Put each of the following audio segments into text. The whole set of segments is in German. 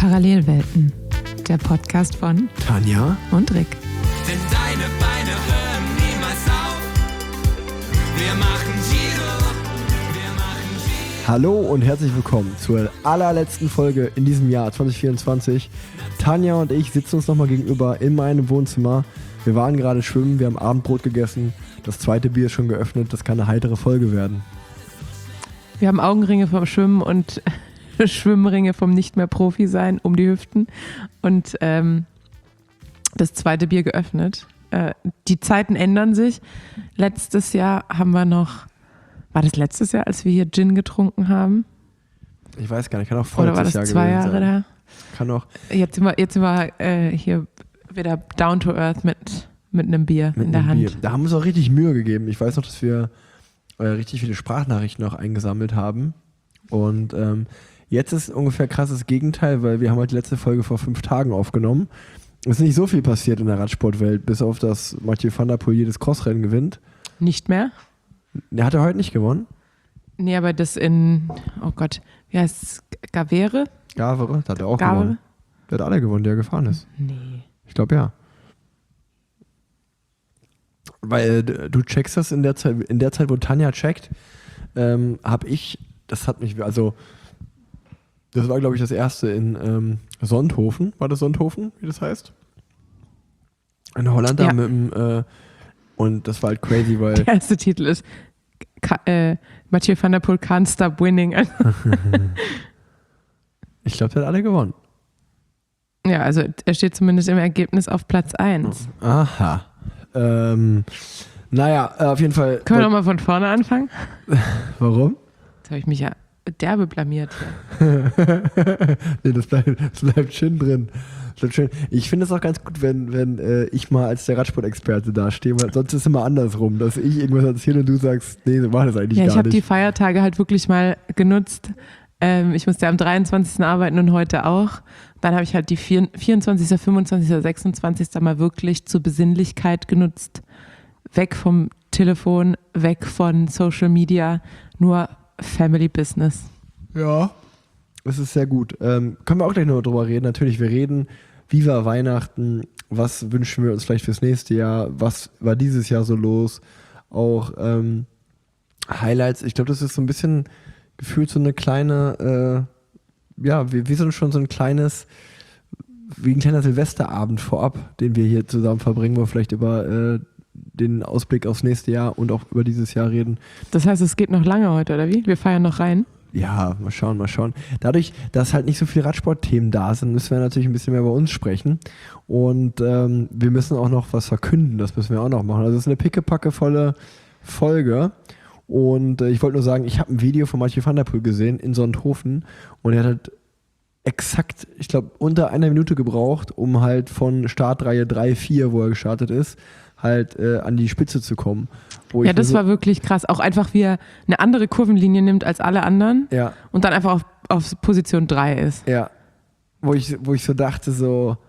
Parallelwelten, der Podcast von Tanja und Rick. Denn deine Beine hören niemals auf. Wir machen Giro, wir machen Giro. Hallo und herzlich willkommen zur allerletzten Folge in diesem Jahr 2024. Tanja und ich sitzen uns nochmal gegenüber in meinem Wohnzimmer. Wir waren gerade schwimmen, wir haben Abendbrot gegessen. Das zweite Bier ist schon geöffnet, das kann eine heitere Folge werden. Wir haben Augenringe vom Schwimmen und Schwimmringe vom Nicht-mehr-Profi-Sein um die Hüften und das zweite Bier geöffnet. Die Zeiten ändern sich. Letztes Jahr haben wir noch, war das letztes Jahr, als wir hier Gin getrunken haben? Ich weiß gar nicht, kann auch Oder war vorletztes das Jahr 2 gewesen Jahre sein. da? Kann auch. Jetzt sind wir hier wieder down to earth mit einem Bier Mit in der einem Hand. Bier. Da haben wir uns auch richtig Mühe gegeben. Ich weiß noch, dass wir richtig viele Sprachnachrichten noch eingesammelt haben. Und jetzt ist ungefähr krasses Gegenteil, weil wir haben halt die letzte Folge vor 5 Tagen aufgenommen. Es ist nicht so viel passiert in der Radsportwelt, bis auf dass Mathieu van der Poel jedes Crossrennen gewinnt. Nicht mehr? Der hat er heute nicht gewonnen. Nee, aber das in, oh Gott, wie heißt es? Gavere? Gavere, da hat er auch Gavere? gewonnen. Der hat alle gewonnen, der gefahren ist. Nee. Ich glaube ja. Weil du checkst das in der Zeit, wo Tanja checkt, habe ich, das hat mich, also das war glaube ich das erste in Sonthofen, war das Sonthofen, wie das heißt? In Holland Ja. da mit dem, und das war halt crazy, weil Der erste Titel ist Mathieu van der Poel can't stop winning. ich glaube, der hat alle gewonnen. Ja, also er steht zumindest im Ergebnis auf Platz 1. Aha. Naja, auf jeden Fall. Können wir nochmal von vorne anfangen? Warum? Jetzt habe ich mich ja derbe blamiert. Nee, das bleibt schön drin. Das bleibt schön. Ich finde es auch ganz gut, wenn ich mal als der Radsport-Experte dastehe, weil sonst ist es immer andersrum, dass ich irgendwas erzähle und du sagst, nee, so war das eigentlich Ja, gar ich habe nicht. die Feiertage halt wirklich mal genutzt. Ich musste am 23. arbeiten und heute auch. Dann habe ich halt die 24., 25., 26. mal wirklich zur Besinnlichkeit genutzt. Weg vom Telefon, weg von Social Media, nur Family Business. Ja, das ist sehr gut. Können wir auch gleich noch drüber reden. Natürlich, wir reden, wie war Weihnachten, was wünschen wir uns vielleicht fürs nächste Jahr, was war dieses Jahr so los, auch Highlights. Ich glaube, das ist so ein bisschen gefühlt so eine kleine, wie so schon so ein kleines, wie ein kleiner Silvesterabend vorab, den wir hier zusammen verbringen, wo wir vielleicht über den Ausblick aufs nächste Jahr und auch über dieses Jahr reden. Das heißt, es geht noch lange heute, oder wie? Wir feiern noch rein. Ja, mal schauen. Dadurch, dass halt nicht so viele Radsportthemen da sind, müssen wir natürlich ein bisschen mehr über uns sprechen. Und wir müssen auch noch was verkünden, das müssen wir auch noch machen. Also es ist eine pickepackevolle Folge. Und ich wollte nur sagen, ich habe ein Video von Mathieu van der Poel gesehen in Sonthofen und er hat halt exakt, ich glaube, unter einer Minute gebraucht, um halt von Startreihe 3, 4, wo er gestartet ist, halt an die Spitze zu kommen. Ja, das war wirklich krass. Auch einfach, wie er eine andere Kurvenlinie nimmt als alle anderen Ja, und dann einfach auf Position 3 ist. ja. Wo ich so dachte, so,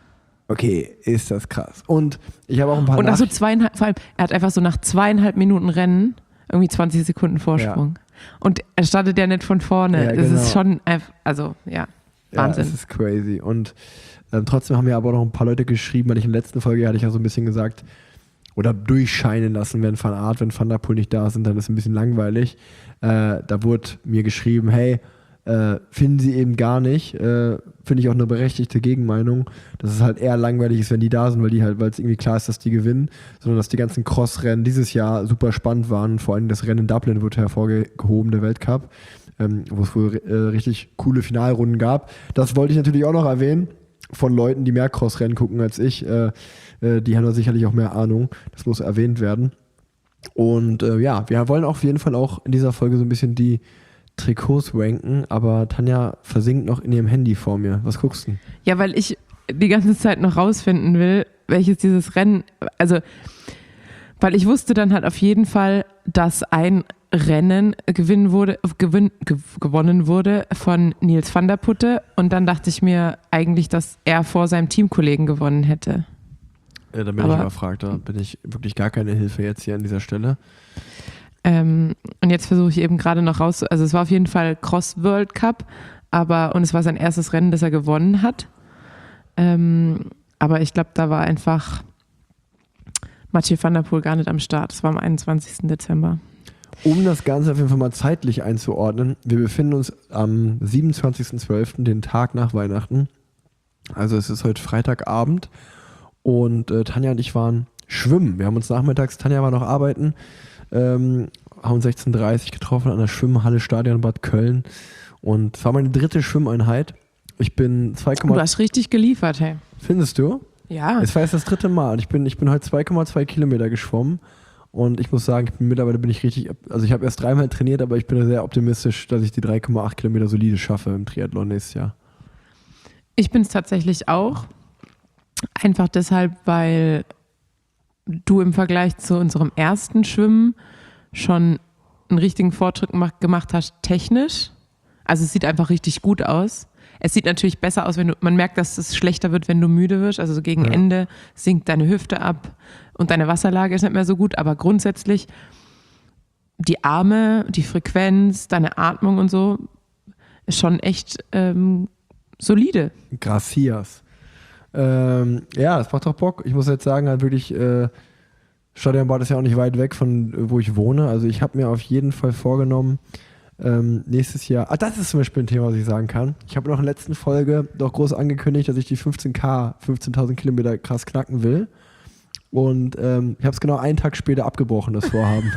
okay, ist das krass. Und ich habe auch ein paar Und nach so 2,5, vor allem, er hat einfach so nach 2,5 Minuten Rennen irgendwie 20 Sekunden Vorsprung. Und er startet ja nicht von vorne. Ja, Das genau. ist schon einfach, also ja, Wahnsinn. Ja, es ist crazy. Und trotzdem haben mir aber noch ein paar Leute geschrieben, weil ich in der letzten Folge hatte ich ja so ein bisschen gesagt, oder durchscheinen lassen, wenn Van der Poel nicht da sind, dann ist es ein bisschen langweilig. Da wurde mir geschrieben, hey, finden sie eben gar nicht. Finde ich auch eine berechtigte Gegenmeinung, dass es halt eher langweilig ist, wenn die da sind, weil es irgendwie klar ist, dass die gewinnen, sondern dass die ganzen Cross-Rennen dieses Jahr super spannend waren. Vor allem das Rennen in Dublin wurde hervorgehoben, der Weltcup, wo es wohl richtig coole Finalrunden gab. Das wollte ich natürlich auch noch erwähnen, von Leuten, die mehr Cross-Rennen gucken als ich. Die haben da sicherlich auch mehr Ahnung. Das muss erwähnt werden. Und wir wollen auf jeden Fall auch in dieser Folge so ein bisschen die Trikots ranken, aber Tanja versinkt noch in ihrem Handy vor mir. Was guckst du? Ja, weil ich die ganze Zeit noch rausfinden will, welches dieses Rennen, also weil ich wusste dann halt auf jeden Fall, dass ein Rennen gewonnen wurde von Nils van der Putte und dann dachte ich mir eigentlich, dass er vor seinem Teamkollegen gewonnen hätte. Ja, da bin ich überfragt, da bin ich wirklich gar keine Hilfe jetzt hier an dieser Stelle. Und jetzt versuche ich eben gerade noch raus, also es war auf jeden Fall Cross World Cup, und es war sein erstes Rennen, das er gewonnen hat. Aber ich glaube, da war einfach Mathieu van der Poel gar nicht am Start. Das war am 21. Dezember. Um das Ganze auf jeden Fall mal zeitlich einzuordnen, wir befinden uns am 27.12., den Tag nach Weihnachten. Also es ist heute Freitagabend und Tanja und ich waren schwimmen. Wir haben uns nachmittags, Tanja war noch arbeiten, haben uns 16:30 Uhr getroffen an der Schwimmhalle Stadion Bad Köln und es war meine 3. Schwimmeinheit. Ich bin 2,2. Du hast richtig geliefert, hey. Findest du? Ja. Es war jetzt das 3. Mal und ich bin heute 2,2 Kilometer geschwommen. Und ich muss sagen, mittlerweile bin ich richtig, also ich habe erst 3-mal trainiert, aber ich bin sehr optimistisch, dass ich die 3,8 Kilometer solide schaffe im Triathlon nächstes Jahr. Ich bin es tatsächlich auch. Einfach deshalb, weil du im Vergleich zu unserem ersten Schwimmen schon einen richtigen Fortschritt gemacht hast, technisch. Also es sieht einfach richtig gut aus. Es sieht natürlich besser aus, man merkt, dass es schlechter wird, wenn du müde wirst. Also so gegen Ende sinkt deine Hüfte ab und deine Wasserlage ist nicht mehr so gut. Aber grundsätzlich die Arme, die Frequenz, deine Atmung und so ist schon echt solide. Gracias. Ja, es macht doch Bock. Ich muss jetzt sagen, halt wirklich, Stadionbad ist ja auch nicht weit weg von wo ich wohne. Also ich habe mir auf jeden Fall vorgenommen, nächstes Jahr, das ist zum Beispiel ein Thema, was ich sagen kann. Ich habe noch in der letzten Folge doch groß angekündigt, dass ich die 15.000 Kilometer krass knacken will. Und ich habe es genau einen Tag später abgebrochen, das Vorhaben.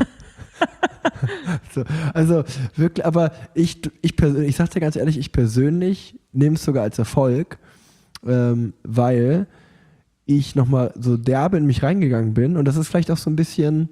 Also wirklich, aber ich sag dir ganz ehrlich, ich persönlich nehme es sogar als Erfolg, weil ich nochmal so derbe in mich reingegangen bin und das ist vielleicht auch so ein bisschen,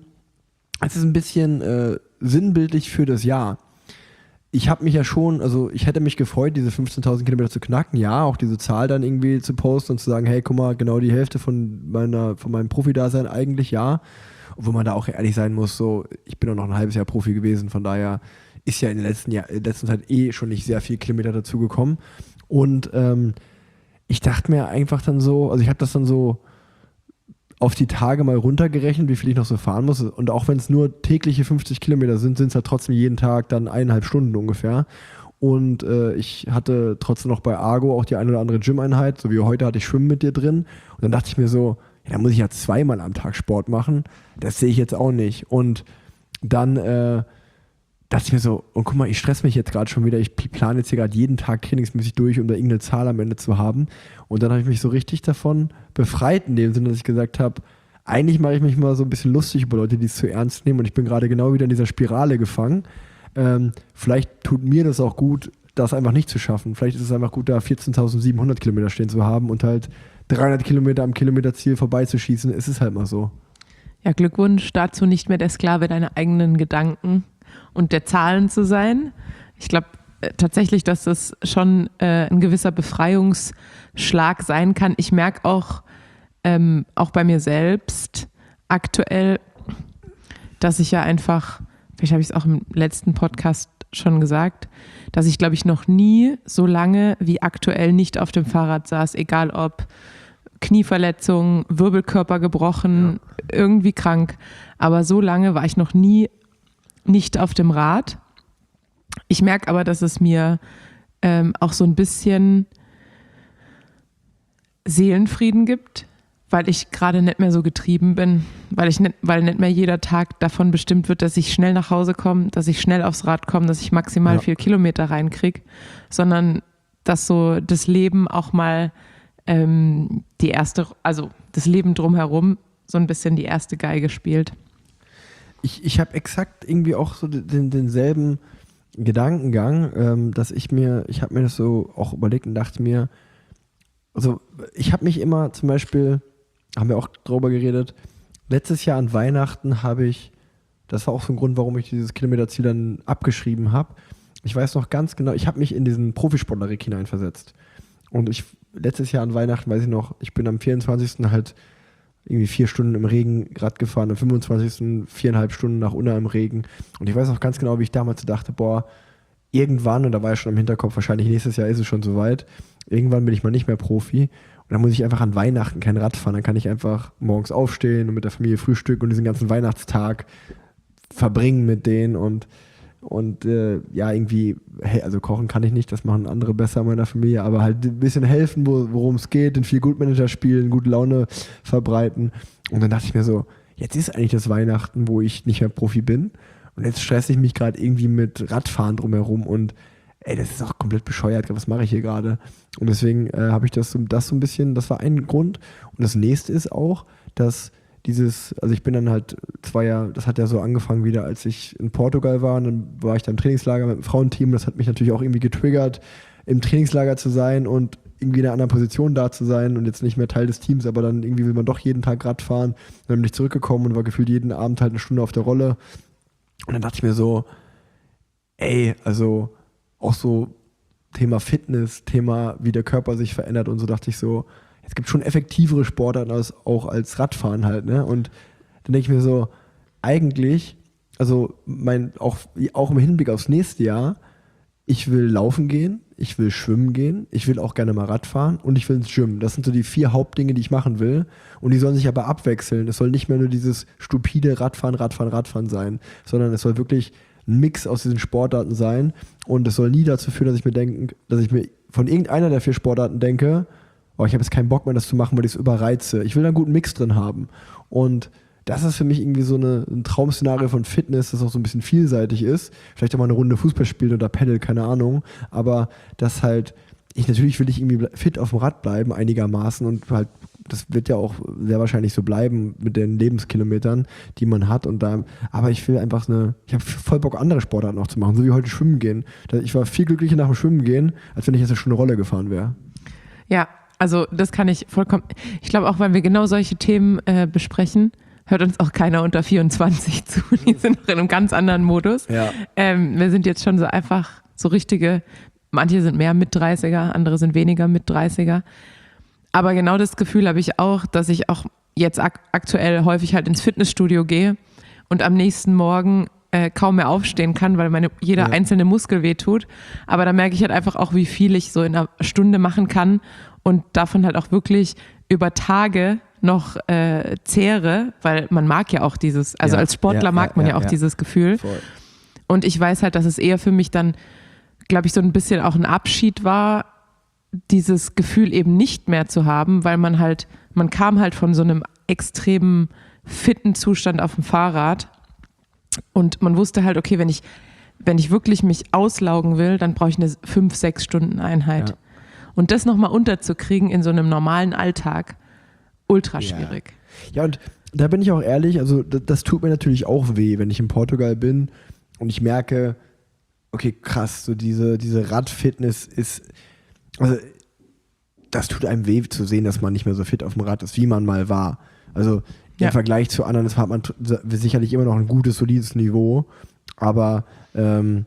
sinnbildlich für das Jahr. Ich habe mich ja schon, also ich hätte mich gefreut, diese 15.000 Kilometer zu knacken, ja, auch diese Zahl dann irgendwie zu posten und zu sagen, hey, guck mal, genau die Hälfte von meinem Profi-Dasein eigentlich, ja. Obwohl man da auch ehrlich sein muss, so, ich bin auch noch ein halbes Jahr Profi gewesen, von daher ist ja in der letzten Zeit schon nicht sehr viel Kilometer dazugekommen. Und ich dachte mir einfach dann so, also ich habe das dann so auf die Tage mal runtergerechnet, wie viel ich noch so fahren muss. Und auch wenn es nur tägliche 50 Kilometer sind es halt trotzdem jeden Tag dann 1,5 Stunden ungefähr. Und ich hatte trotzdem noch bei Argo auch die eine oder andere Gym-Einheit, so wie heute hatte ich Schwimmen mit dir drin. Und dann dachte ich mir so, ja, da muss ich ja 2-mal am Tag Sport machen. Das sehe ich jetzt auch nicht. Und dann dachte ich mir so, und guck mal, ich stress mich jetzt gerade schon wieder. Ich plane jetzt hier gerade jeden Tag trainingsmäßig durch, um da irgendeine Zahl am Ende zu haben. Und dann habe ich mich so richtig davon befreit, in dem Sinne, dass ich gesagt habe, eigentlich mache ich mich mal so ein bisschen lustig über Leute, die es zu ernst nehmen. Und ich bin gerade genau wieder in dieser Spirale gefangen. Vielleicht tut mir das auch gut, das einfach nicht zu schaffen. Vielleicht ist es einfach gut, da 14.700 Kilometer stehen zu haben und halt 300 Kilometer am Kilometerziel vorbeizuschießen. Es ist halt mal so. Ja, Glückwunsch dazu, nicht mehr der Sklave deiner eigenen Gedanken und der Zahlen zu sein. Ich glaube tatsächlich, dass das schon ein gewisser Befreiungsschlag sein kann. Ich merke auch bei mir selbst aktuell, dass ich ja einfach, vielleicht habe ich es auch im letzten Podcast schon gesagt, dass ich, glaube ich, noch nie so lange wie aktuell nicht auf dem Fahrrad saß, egal ob Knieverletzung, Wirbelkörper gebrochen, irgendwie krank. Aber so lange war ich noch nie nicht auf dem Rad. Ich merke aber, dass es mir auch so ein bisschen Seelenfrieden gibt, weil ich gerade nicht mehr so getrieben bin, weil nicht mehr jeder Tag davon bestimmt wird, dass ich schnell nach Hause komme, dass ich schnell aufs Rad komme, dass ich maximal 4 Kilometer reinkriege, sondern dass so das Leben auch mal das Leben drumherum so ein bisschen die erste Geige spielt. Ich habe exakt irgendwie auch so denselben Gedankengang, dass ich habe mir das so auch überlegt und dachte mir, also ich habe mich immer zum Beispiel, haben wir auch drüber geredet, letztes Jahr an Weihnachten das war auch so ein Grund, warum ich dieses Kilometerziel dann abgeschrieben habe. Ich weiß noch ganz genau, ich habe mich in diesen Profisportler-Rick hineinversetzt. Und letztes Jahr an Weihnachten, weiß ich noch, ich bin am 24. halt irgendwie 4 Stunden im Regen Rad gefahren, am 25. 4,5 Stunden nach Unna im Regen. Und ich weiß noch ganz genau, wie ich damals dachte, irgendwann, und da war ja schon im Hinterkopf, wahrscheinlich nächstes Jahr ist es schon soweit, irgendwann bin ich mal nicht mehr Profi. Und dann muss ich einfach an Weihnachten kein Rad fahren. Dann kann ich einfach morgens aufstehen und mit der Familie frühstücken und diesen ganzen Weihnachtstag verbringen mit denen. Und Und ja, irgendwie, also kochen kann ich nicht, das machen andere besser in meiner Familie, aber halt ein bisschen helfen, worum es geht, den Feel-Good-Manager spielen, gute Laune verbreiten. Und dann dachte ich mir so, jetzt ist eigentlich das Weihnachten, wo ich nicht mehr Profi bin. Und jetzt stresse ich mich gerade irgendwie mit Radfahren drumherum und das ist auch komplett bescheuert, was mache ich hier gerade? Und deswegen habe ich das so ein bisschen, das war ein Grund. Und das nächste ist auch, dass also ich bin dann halt 2 Jahre, das hat ja so angefangen wieder, als ich in Portugal war, und dann war ich da im Trainingslager mit dem Frauenteam, das hat mich natürlich auch irgendwie getriggert, im Trainingslager zu sein und irgendwie in einer anderen Position da zu sein und jetzt nicht mehr Teil des Teams, aber dann irgendwie will man doch jeden Tag Rad fahren. Dann bin ich zurückgekommen und war gefühlt jeden Abend halt 1 Stunde auf der Rolle. Und dann dachte ich mir so, also auch so Thema Fitness, Thema wie der Körper sich verändert und so, dachte ich so, es gibt schon effektivere Sportarten auch als Radfahren halt, ne? Und dann denke ich mir so, eigentlich, also auch im Hinblick aufs nächste Jahr, ich will laufen gehen, ich will schwimmen gehen, ich will auch gerne mal Rad fahren und ich will ins Gym. Das sind so die 4 Hauptdinge, die ich machen will. Und die sollen sich aber abwechseln. Es soll nicht mehr nur dieses stupide Radfahren sein, sondern es soll wirklich ein Mix aus diesen Sportarten sein. Und es soll nie dazu führen, dass ich mir von irgendeiner der 4 Sportarten denke, ich habe jetzt keinen Bock mehr, das zu machen, weil ich es überreize. Ich will da einen guten Mix drin haben. Und das ist für mich irgendwie so ein Traum-Szenario von Fitness, das auch so ein bisschen vielseitig ist. Vielleicht auch mal eine Runde Fußball spielen oder Paddle, keine Ahnung. Aber das halt, natürlich will ich irgendwie fit auf dem Rad bleiben, einigermaßen. Und halt, das wird ja auch sehr wahrscheinlich so bleiben mit den Lebenskilometern, die man hat. Aber ich will einfach ich habe voll Bock, andere Sportarten noch zu machen, so wie heute schwimmen gehen. Ich war viel glücklicher nach dem Schwimmen gehen, als wenn ich jetzt eine Stunde Rolle gefahren wäre. Ja, also das kann ich vollkommen, ich glaube auch, weil wir genau solche Themen besprechen, hört uns auch keiner unter 24 zu. Die sind noch in einem ganz anderen Modus. Ja. Wir sind jetzt schon so einfach so richtige, manche sind mehr Mit-30er, andere sind weniger Mit-30er. Aber genau das Gefühl habe ich auch, dass ich auch jetzt aktuell häufig halt ins Fitnessstudio gehe und am nächsten Morgen kaum mehr aufstehen kann, weil jeder einzelne Muskel wehtut. Aber da merke ich halt einfach auch, wie viel ich so in einer Stunde machen kann und davon halt auch wirklich über Tage noch zehre, weil man mag ja auch als Sportler mag man ja auch dieses Gefühl. Voll. Und ich weiß halt, dass es eher für mich dann, glaube ich, so ein bisschen auch ein Abschied war, dieses Gefühl eben nicht mehr zu haben, weil man kam halt von so einem extremen fitten Zustand auf dem Fahrrad und man wusste halt, okay, wenn ich wirklich mich auslaugen will, dann brauche ich eine 5-6 Stunden Einheit. Ja. Und das nochmal unterzukriegen in so einem normalen Alltag, ultra schwierig. Ja, und da bin ich auch ehrlich, also das tut mir natürlich auch weh, wenn ich in Portugal bin und ich merke, okay, krass, so diese Radfitness ist, also das tut einem weh zu sehen, dass man nicht mehr so fit auf dem Rad ist, wie man mal war. Also im Vergleich zu anderen, das hat man sicherlich immer noch ein gutes, solides Niveau, aber wenn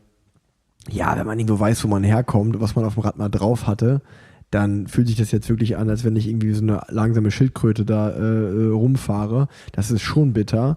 man irgendwo weiß, wo man herkommt, was man auf dem Rad mal drauf hatte, dann fühlt sich das jetzt wirklich an, als wenn ich irgendwie so eine langsame Schildkröte da rumfahre. Das ist schon bitter.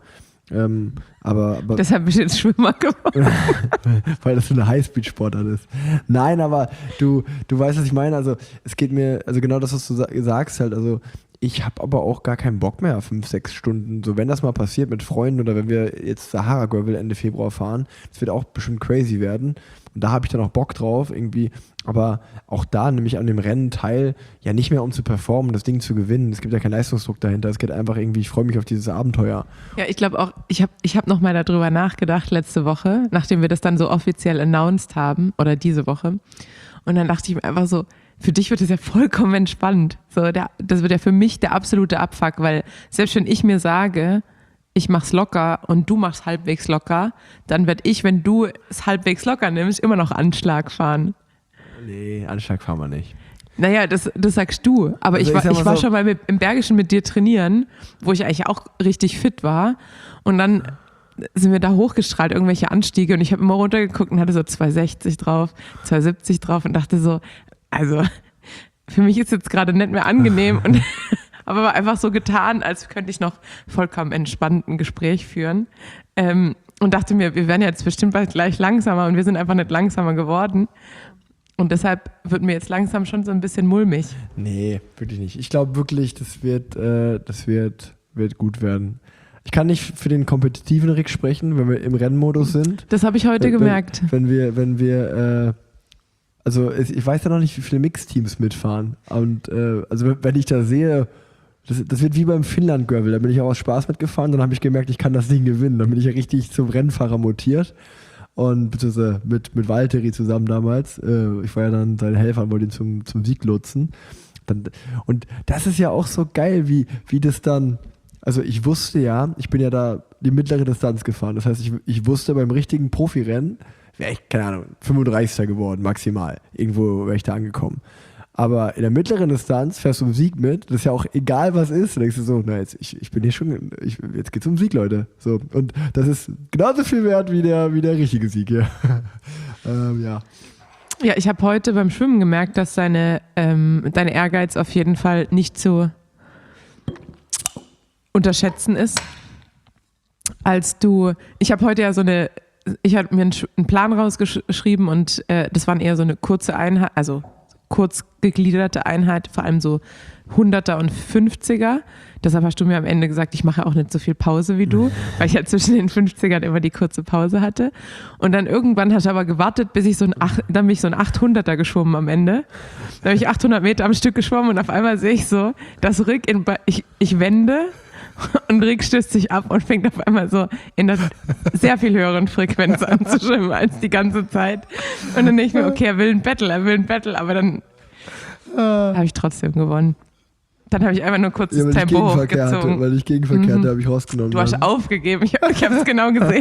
Aber deshalb bist du jetzt Schwimmer geworden. Weil das so eine Highspeed-Sportart ist. Nein, aber du weißt, was ich meine. Also es geht mir, also genau das, was du sagst halt, also ich habe aber auch gar keinen Bock mehr auf 5-6 Stunden. So, wenn das mal passiert mit Freunden oder wenn wir jetzt Sahara Gravel Ende Februar fahren, das wird auch bestimmt crazy werden. Und da habe ich dann auch Bock drauf irgendwie. Aber auch da nehme ich an dem Rennen teil, ja nicht mehr um zu performen, das Ding zu gewinnen. Es gibt ja keinen Leistungsdruck dahinter. Es geht einfach irgendwie, ich freue mich auf dieses Abenteuer. Ja, ich glaube auch, ich hab noch mal darüber nachgedacht letzte Woche, nachdem wir das dann so offiziell announced haben, oder diese Woche. Und dann dachte ich mir einfach so, für dich wird es ja vollkommen entspannt. So, das wird ja für mich der absolute Abfuck, weil selbst wenn ich mir sage, ich mach's locker und du machst halbwegs locker, dann werde ich, wenn du es halbwegs locker nimmst, immer noch Anschlag fahren. Nee, Anschlag fahren wir nicht. Naja, das sagst du. Aber also ich war schon mal im Bergischen mit dir trainieren, wo ich eigentlich auch richtig fit war. Und dann sind wir da hochgestrahlt, irgendwelche Anstiege. Und ich habe immer runtergeguckt und hatte so 260 drauf, 270 drauf und dachte so, also für mich ist jetzt gerade nicht mehr angenehm. Aber war einfach so getan, als könnte ich noch vollkommen entspannt ein Gespräch führen. Und dachte mir, wir werden jetzt bestimmt bald gleich langsamer und wir sind einfach nicht langsamer geworden. Und deshalb wird mir jetzt langsam schon so ein bisschen mulmig. Nee, wirklich nicht. Ich glaube wirklich, das wird gut werden. Ich kann nicht für den kompetitiven Rick sprechen, wenn wir im Rennmodus sind. Das habe ich heute gemerkt. Wenn wir also ich weiß ja noch nicht, wie viele Mixteams mitfahren. Und also wenn ich da sehe, das wird wie beim Finnland-Gravel, da bin ich auch aus Spaß mitgefahren, dann habe ich gemerkt, ich kann das Ding gewinnen. Dann bin ich ja richtig zum Rennfahrer mutiert. Und beziehungsweise mit Valtteri zusammen damals. Ich war ja dann sein Helfer und wollte ihn zum Sieg lotsen. Und das ist ja auch so geil, wie das dann. Also ich wusste ja, ich bin ja da die mittlere Distanz gefahren. Das heißt, ich wusste, beim richtigen Profirennen wäre ich, keine Ahnung, 35. geworden, maximal. Irgendwo wäre ich da angekommen. Aber in der mittleren Distanz fährst du um Sieg mit. Das ist ja auch egal, was ist. Du denkst du so, na jetzt, ich bin hier schon, jetzt geht's um Sieg, Leute. So. Und das ist genauso viel wert wie der richtige Sieg, ja. Ja. Ja, ich habe heute beim Schwimmen gemerkt, dass dein Ehrgeiz auf jeden Fall nicht zu unterschätzen ist. Ich habe heute ja ich habe mir einen Plan rausgeschrieben und das waren eher so eine kurze Einheit, also kurz gegliederte Einheit, vor allem so 100er und 50er. Deshalb hast du mir am Ende gesagt, ich mache auch nicht so viel Pause wie du, weil ich ja zwischen den 50ern immer die kurze Pause hatte. Und dann irgendwann hast du aber gewartet, bis ich dann bin ich so ein 800er geschwommen am Ende. Dann habe ich 800 Meter am Stück geschwommen und auf einmal sehe ich so, dass Rick ich wende und Rick stößt sich ab und fängt auf einmal so in einer sehr viel höheren Frequenz an zu schwimmen als die ganze Zeit. Und dann denke ich mir, okay, er will ein Battle, aber dann habe ich trotzdem gewonnen. Dann habe ich einfach nur kurz das Tempo hochgezogen. Weil ich Gegenverkehr hatte, habe ich rausgenommen. Du hast aufgegeben, ich habe es genau gesehen.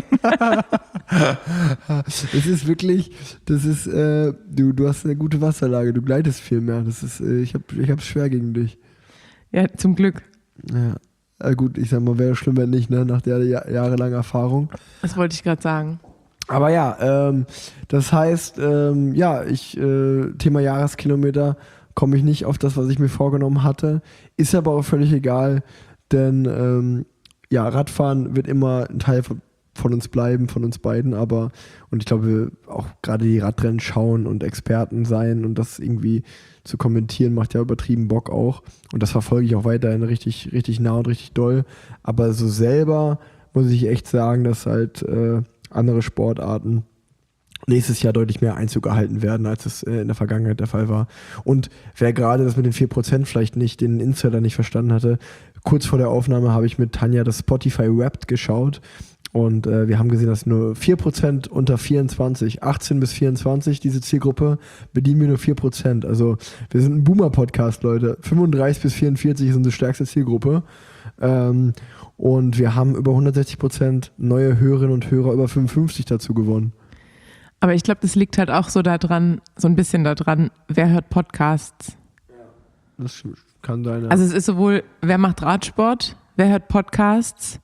Es ist wirklich, du hast eine gute Wasserlage, du gleitest viel mehr. Ich habe es schwer gegen dich. Ja, zum Glück. Ja. Gut, ich sag mal, wäre schlimm, wenn nicht, ne? Nach der jahrelangen Erfahrung. Das wollte ich gerade sagen. Aber ja, das heißt, Thema Jahreskilometer komme ich nicht auf das, was ich mir vorgenommen hatte. Ist aber auch völlig egal, denn Radfahren wird immer ein Teil von uns bleiben, von uns beiden, und ich glaube, auch gerade die Radrennen schauen und Experten sein und das irgendwie zu kommentieren, macht ja übertrieben Bock auch. Und das verfolge ich auch weiterhin richtig, richtig nah und richtig doll. Aber so selber muss ich echt sagen, dass halt andere Sportarten nächstes Jahr deutlich mehr Einzug erhalten werden, als es in der Vergangenheit der Fall war. Und wer gerade das mit den 4% vielleicht nicht, den Insider nicht verstanden hatte, kurz vor der Aufnahme habe ich mit Tanja das Spotify Wrapped geschaut und wir haben gesehen, dass nur 4% unter 24, 18 bis 24, diese Zielgruppe, bedienen wir nur 4%. Also wir sind ein Boomer-Podcast, Leute. 35 bis 44 ist unsere stärkste Zielgruppe. Und wir haben über 160% neue Hörerinnen und Hörer über 55 dazu gewonnen. Aber ich glaube, das liegt halt auch so ein bisschen daran, wer hört Podcasts. Das kann sein, ja. Also es ist sowohl, wer macht Radsport, wer hört Podcasts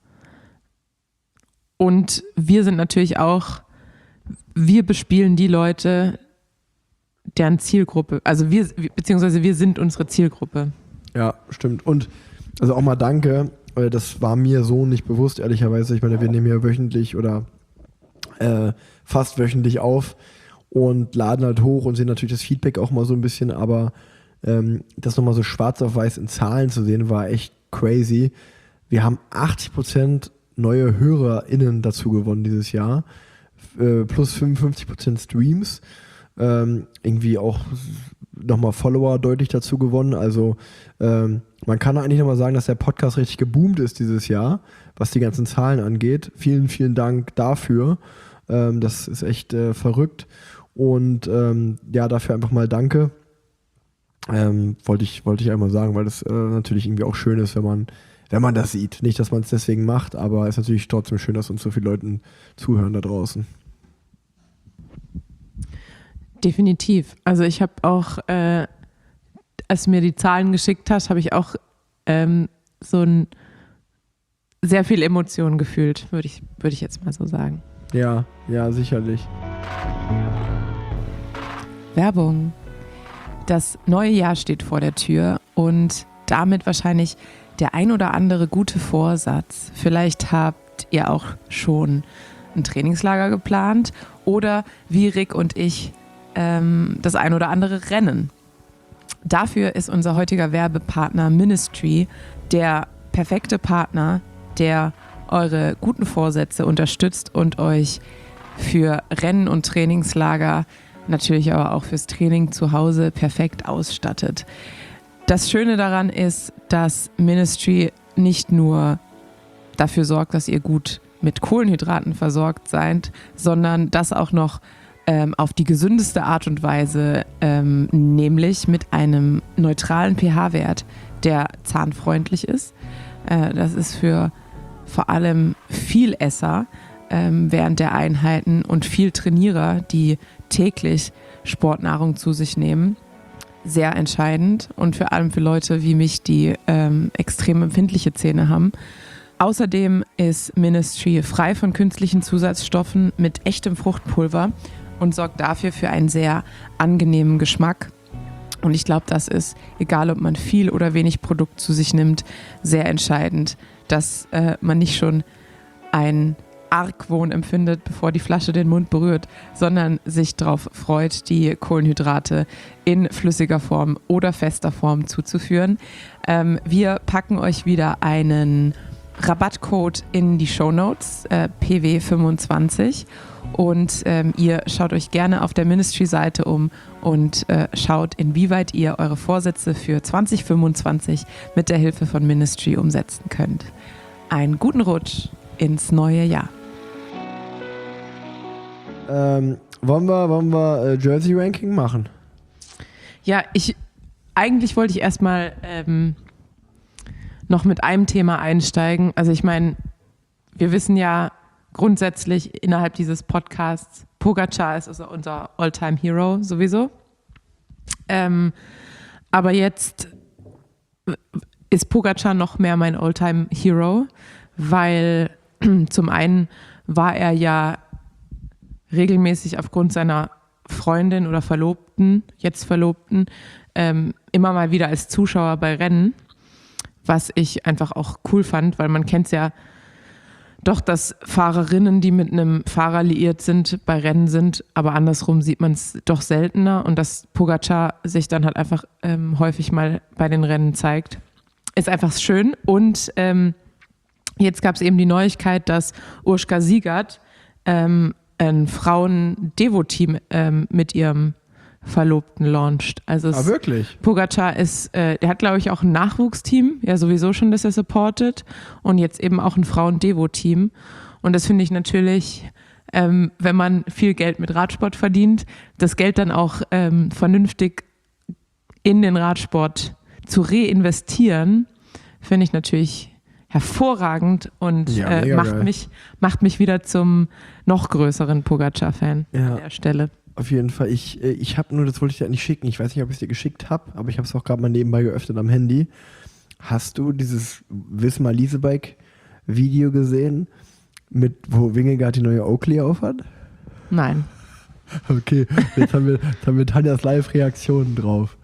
und wir sind natürlich auch, wir bespielen die Leute, deren Zielgruppe, also wir sind unsere Zielgruppe. Ja, stimmt. Und also auch mal danke, das war mir so nicht bewusst, ehrlicherweise. Ich meine, wir nehmen ja wöchentlich oder fast wöchentlich auf und laden halt hoch und sehen natürlich das Feedback auch mal so ein bisschen, aber das nochmal so schwarz auf weiß in Zahlen zu sehen, war echt crazy. Wir haben 80% neue HörerInnen dazu gewonnen dieses Jahr, plus 55% Streams, irgendwie auch nochmal Follower deutlich dazu gewonnen, also man kann eigentlich nochmal sagen, dass der Podcast richtig geboomt ist dieses Jahr, was die ganzen Zahlen angeht. Vielen, vielen Dank dafür. Das ist echt verrückt. Und dafür einfach mal danke. Wollte ich einmal sagen, weil das natürlich irgendwie auch schön ist, wenn man das sieht. Nicht, dass man es deswegen macht, aber es ist natürlich trotzdem schön, dass uns so viele Leute zuhören da draußen. Definitiv. Also ich habe auch, als du mir die Zahlen geschickt hast, habe ich auch sehr viel Emotionen gefühlt, würde ich jetzt mal so sagen. Ja, sicherlich. Werbung. Das neue Jahr steht vor der Tür und damit wahrscheinlich der ein oder andere gute Vorsatz. Vielleicht habt ihr auch schon ein Trainingslager geplant oder wie Rick und ich das ein oder andere Rennen. Dafür ist unser heutiger Werbepartner Ministry der perfekte Partner, der eure guten Vorsätze unterstützt und euch für Rennen und Trainingslager, natürlich aber auch fürs Training zu Hause perfekt ausstattet. Das Schöne daran ist, dass Ministry nicht nur dafür sorgt, dass ihr gut mit Kohlenhydraten versorgt seid, sondern das auch noch auf die gesündeste Art und Weise, nämlich mit einem neutralen pH-Wert, der zahnfreundlich ist. Das ist für vor allem Vielesser während der Einheiten und viel Trainierer, die täglich Sportnahrung zu sich nehmen, sehr entscheidend und vor allem für Leute wie mich, die extrem empfindliche Zähne haben. Außerdem ist Ministry frei von künstlichen Zusatzstoffen mit echtem Fruchtpulver und sorgt dafür für einen sehr angenehmen Geschmack. Und ich glaube, das ist, egal ob man viel oder wenig Produkt zu sich nimmt, sehr entscheidend, dass man nicht schon ein Argwohn empfindet, bevor die Flasche den Mund berührt, sondern sich darauf freut, die Kohlenhydrate in flüssiger Form oder fester Form zuzuführen. Wir packen euch wieder einen Rabattcode in die Shownotes, PW25. Und ihr schaut euch gerne auf der Ministry-Seite um und schaut, inwieweit ihr eure Vorsätze für 2025 mit der Hilfe von Ministry umsetzen könnt. Einen guten Rutsch ins neue Jahr. Wollen wir Jersey-Ranking machen? Ja, eigentlich wollte ich erstmal noch mit einem Thema einsteigen. Also ich meine, wir wissen ja grundsätzlich innerhalb dieses Podcasts, Pogačar ist also unser All-Time-Hero sowieso. Aber jetzt ist Pogačar noch mehr mein All-Time-Hero, weil zum einen war er ja regelmäßig aufgrund seiner Freundin oder Verlobten, jetzt Verlobten, immer mal wieder als Zuschauer bei Rennen, was ich einfach auch cool fand, weil man kennt es ja doch, dass Fahrerinnen, die mit einem Fahrer liiert sind, bei Rennen sind, aber andersrum sieht man es doch seltener und dass Pogačar sich dann halt einfach häufig mal bei den Rennen zeigt, ist einfach schön. Und jetzt gab es eben die Neuigkeit, dass Urška Sigart ein Frauen-Devo-Team mit ihrem Verlobten launcht. Also wirklich? Pogačar ist, der hat glaube ich auch ein Nachwuchsteam, ja sowieso schon, das er supportet und jetzt eben auch ein Frauen-Devo-Team und das finde ich natürlich, wenn man viel Geld mit Radsport verdient, das Geld dann auch vernünftig in den Radsport zu reinvestieren, finde ich natürlich hervorragend und macht mich wieder zum noch größeren Pogačar-Fan an der Stelle. Auf jeden Fall. Ich habe nur, das wollte ich dir nicht schicken. Ich weiß nicht, ob ich es dir geschickt habe, aber ich habe es auch gerade mal nebenbei geöffnet am Handy. Hast du dieses Wismar Leasebike-Video gesehen, wo Vingegaard die neue Oakley aufhat? Nein. Okay, jetzt haben wir Tanjas Live-Reaktionen drauf.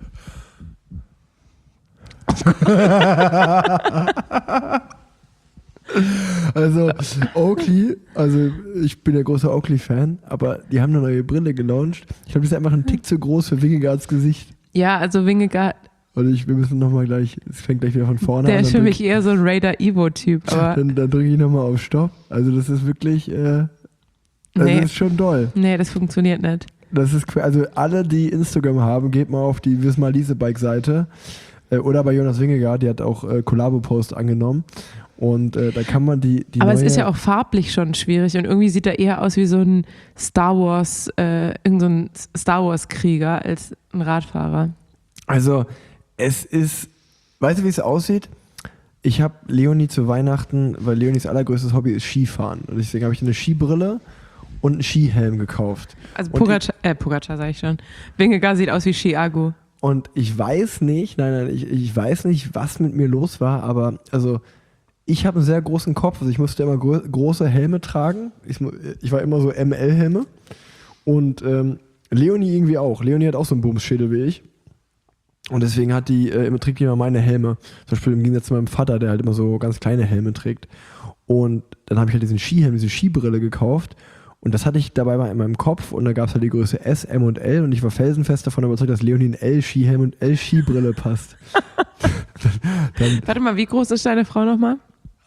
Also Oakley, also ich bin ja großer Oakley-Fan, aber die haben eine neue Brille gelauncht. Ich glaube, die ist einfach ein Tick zu groß für Vingegaards Gesicht. Ja, also Vingegaard. Und wir müssen nochmal gleich, es fängt gleich wieder von vorne an. Der ist für mich eher so ein Raider Evo-Typ. Dann drücke ich nochmal auf Stopp. Also das ist wirklich, das ist schon doll. Nee, das funktioniert nicht. Das ist, also alle, die Instagram haben, geht mal auf die Wismar Leasebike-Seite oder bei Jonas Vingegaard, der hat auch Collabo-Post angenommen. Und da kann man die aber neue... es ist ja auch farblich schon schwierig und irgendwie sieht er eher aus wie so ein Star Wars, irgendein Star Wars-Krieger als ein Radfahrer. Also es ist, weißt du, wie es aussieht? Ich habe Leonie zu Weihnachten, weil Leonies allergrößtes Hobby ist Skifahren. Und deswegen habe ich eine Skibrille und einen Skihelm gekauft. Also Pogačar sage ich schon. Vingegaard sieht aus wie Ski-Agu. Und ich weiß nicht, ich weiß nicht, was mit mir los war, aber also ich habe einen sehr großen Kopf, also ich musste immer große Helme tragen. Ich war immer so ML-Helme. Und Leonie irgendwie auch. Leonie hat auch so einen Bumsschädel wie ich. Und deswegen trägt die immer meine Helme. Zum Beispiel im Gegensatz zu meinem Vater, der halt immer so ganz kleine Helme trägt. Und dann habe ich halt diesen Skihelm, diese Skibrille gekauft. Und das hatte ich dabei mal in meinem Kopf. Und da gab es halt die Größe S, M und L. Und ich war felsenfest davon überzeugt, dass Leonie ein L-Skihelm und L-Skibrille passt. Warte mal, wie groß ist deine Frau nochmal?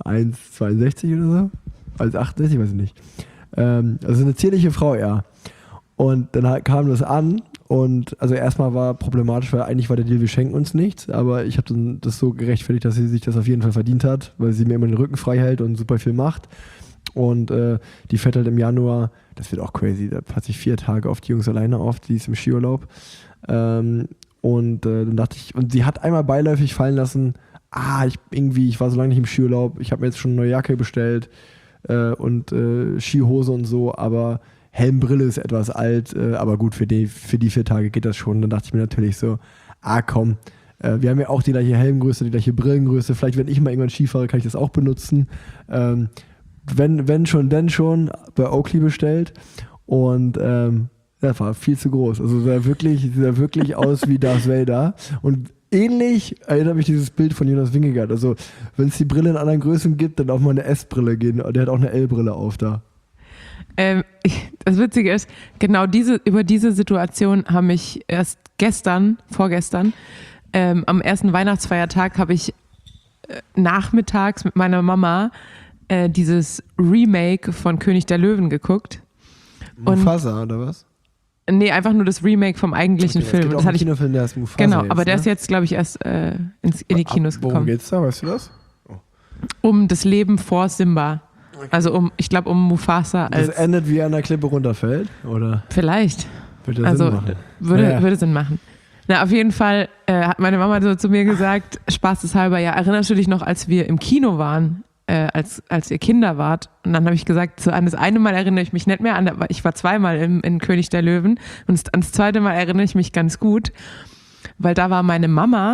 1,62 oder so. 1,68, weiß ich nicht. Also eine zierliche Frau, ja. Und dann kam das an und also erstmal war problematisch, weil eigentlich war der Deal, wir schenken uns nichts, aber ich habe dann das so gerechtfertigt, dass sie sich das auf jeden Fall verdient hat, weil sie mir immer den Rücken frei hält und super viel macht. Und die fährt halt im Januar, das wird auch crazy, da passe ich 4 Tage auf die Jungs alleine auf, die ist im Skiurlaub. Dann dachte ich, und sie hat einmal beiläufig fallen lassen, ich war so lange nicht im Skiurlaub, ich habe mir jetzt schon eine neue Jacke bestellt und Skihose und so, aber Helmbrille ist etwas alt, aber gut, für die 4 Tage geht das schon. Dann dachte ich mir natürlich so, komm, wir haben ja auch die gleiche Helmgröße, die gleiche Brillengröße, vielleicht wenn ich mal irgendwann Ski fahre, kann ich das auch benutzen. Wenn schon, denn schon, bei Oakley bestellt und das war viel zu groß. Also sah wirklich aus wie Darth Vader und ähnlich erinnert mich dieses Bild von Jonas Wingegaard. Also wenn es die Brille in anderen Größen gibt, dann auch mal eine S-Brille gehen. Der hat auch eine L-Brille auf da. Das Witzige ist, genau über diese Situation haben mich erst vorgestern, am ersten Weihnachtsfeiertag habe ich nachmittags mit meiner Mama dieses Remake von König der Löwen geguckt. Mufasa oder was? Nee, einfach nur das Remake vom eigentlichen Film. Das hatte ich Kinofilm, der ist Mufasa. Genau, jetzt, aber der ist jetzt, glaube ich, erst in die Kinos gekommen. Worum geht's da, weißt du das? Um das Leben vor Simba. Okay. Also um Mufasa als... Das endet, wie er an der Klippe runterfällt, oder? Vielleicht. Würde Sinn machen. Würde Sinn machen. Na, auf jeden Fall hat meine Mama so zu mir gesagt, spaßeshalber, ja, erinnerst du dich noch, als wir im Kino waren, als ihr Kinder wart? Und dann habe ich gesagt, an das eine Mal erinnere ich mich nicht mehr an, aber ich war 2-mal in König der Löwen und ans zweite Mal erinnere ich mich ganz gut, weil da war meine Mama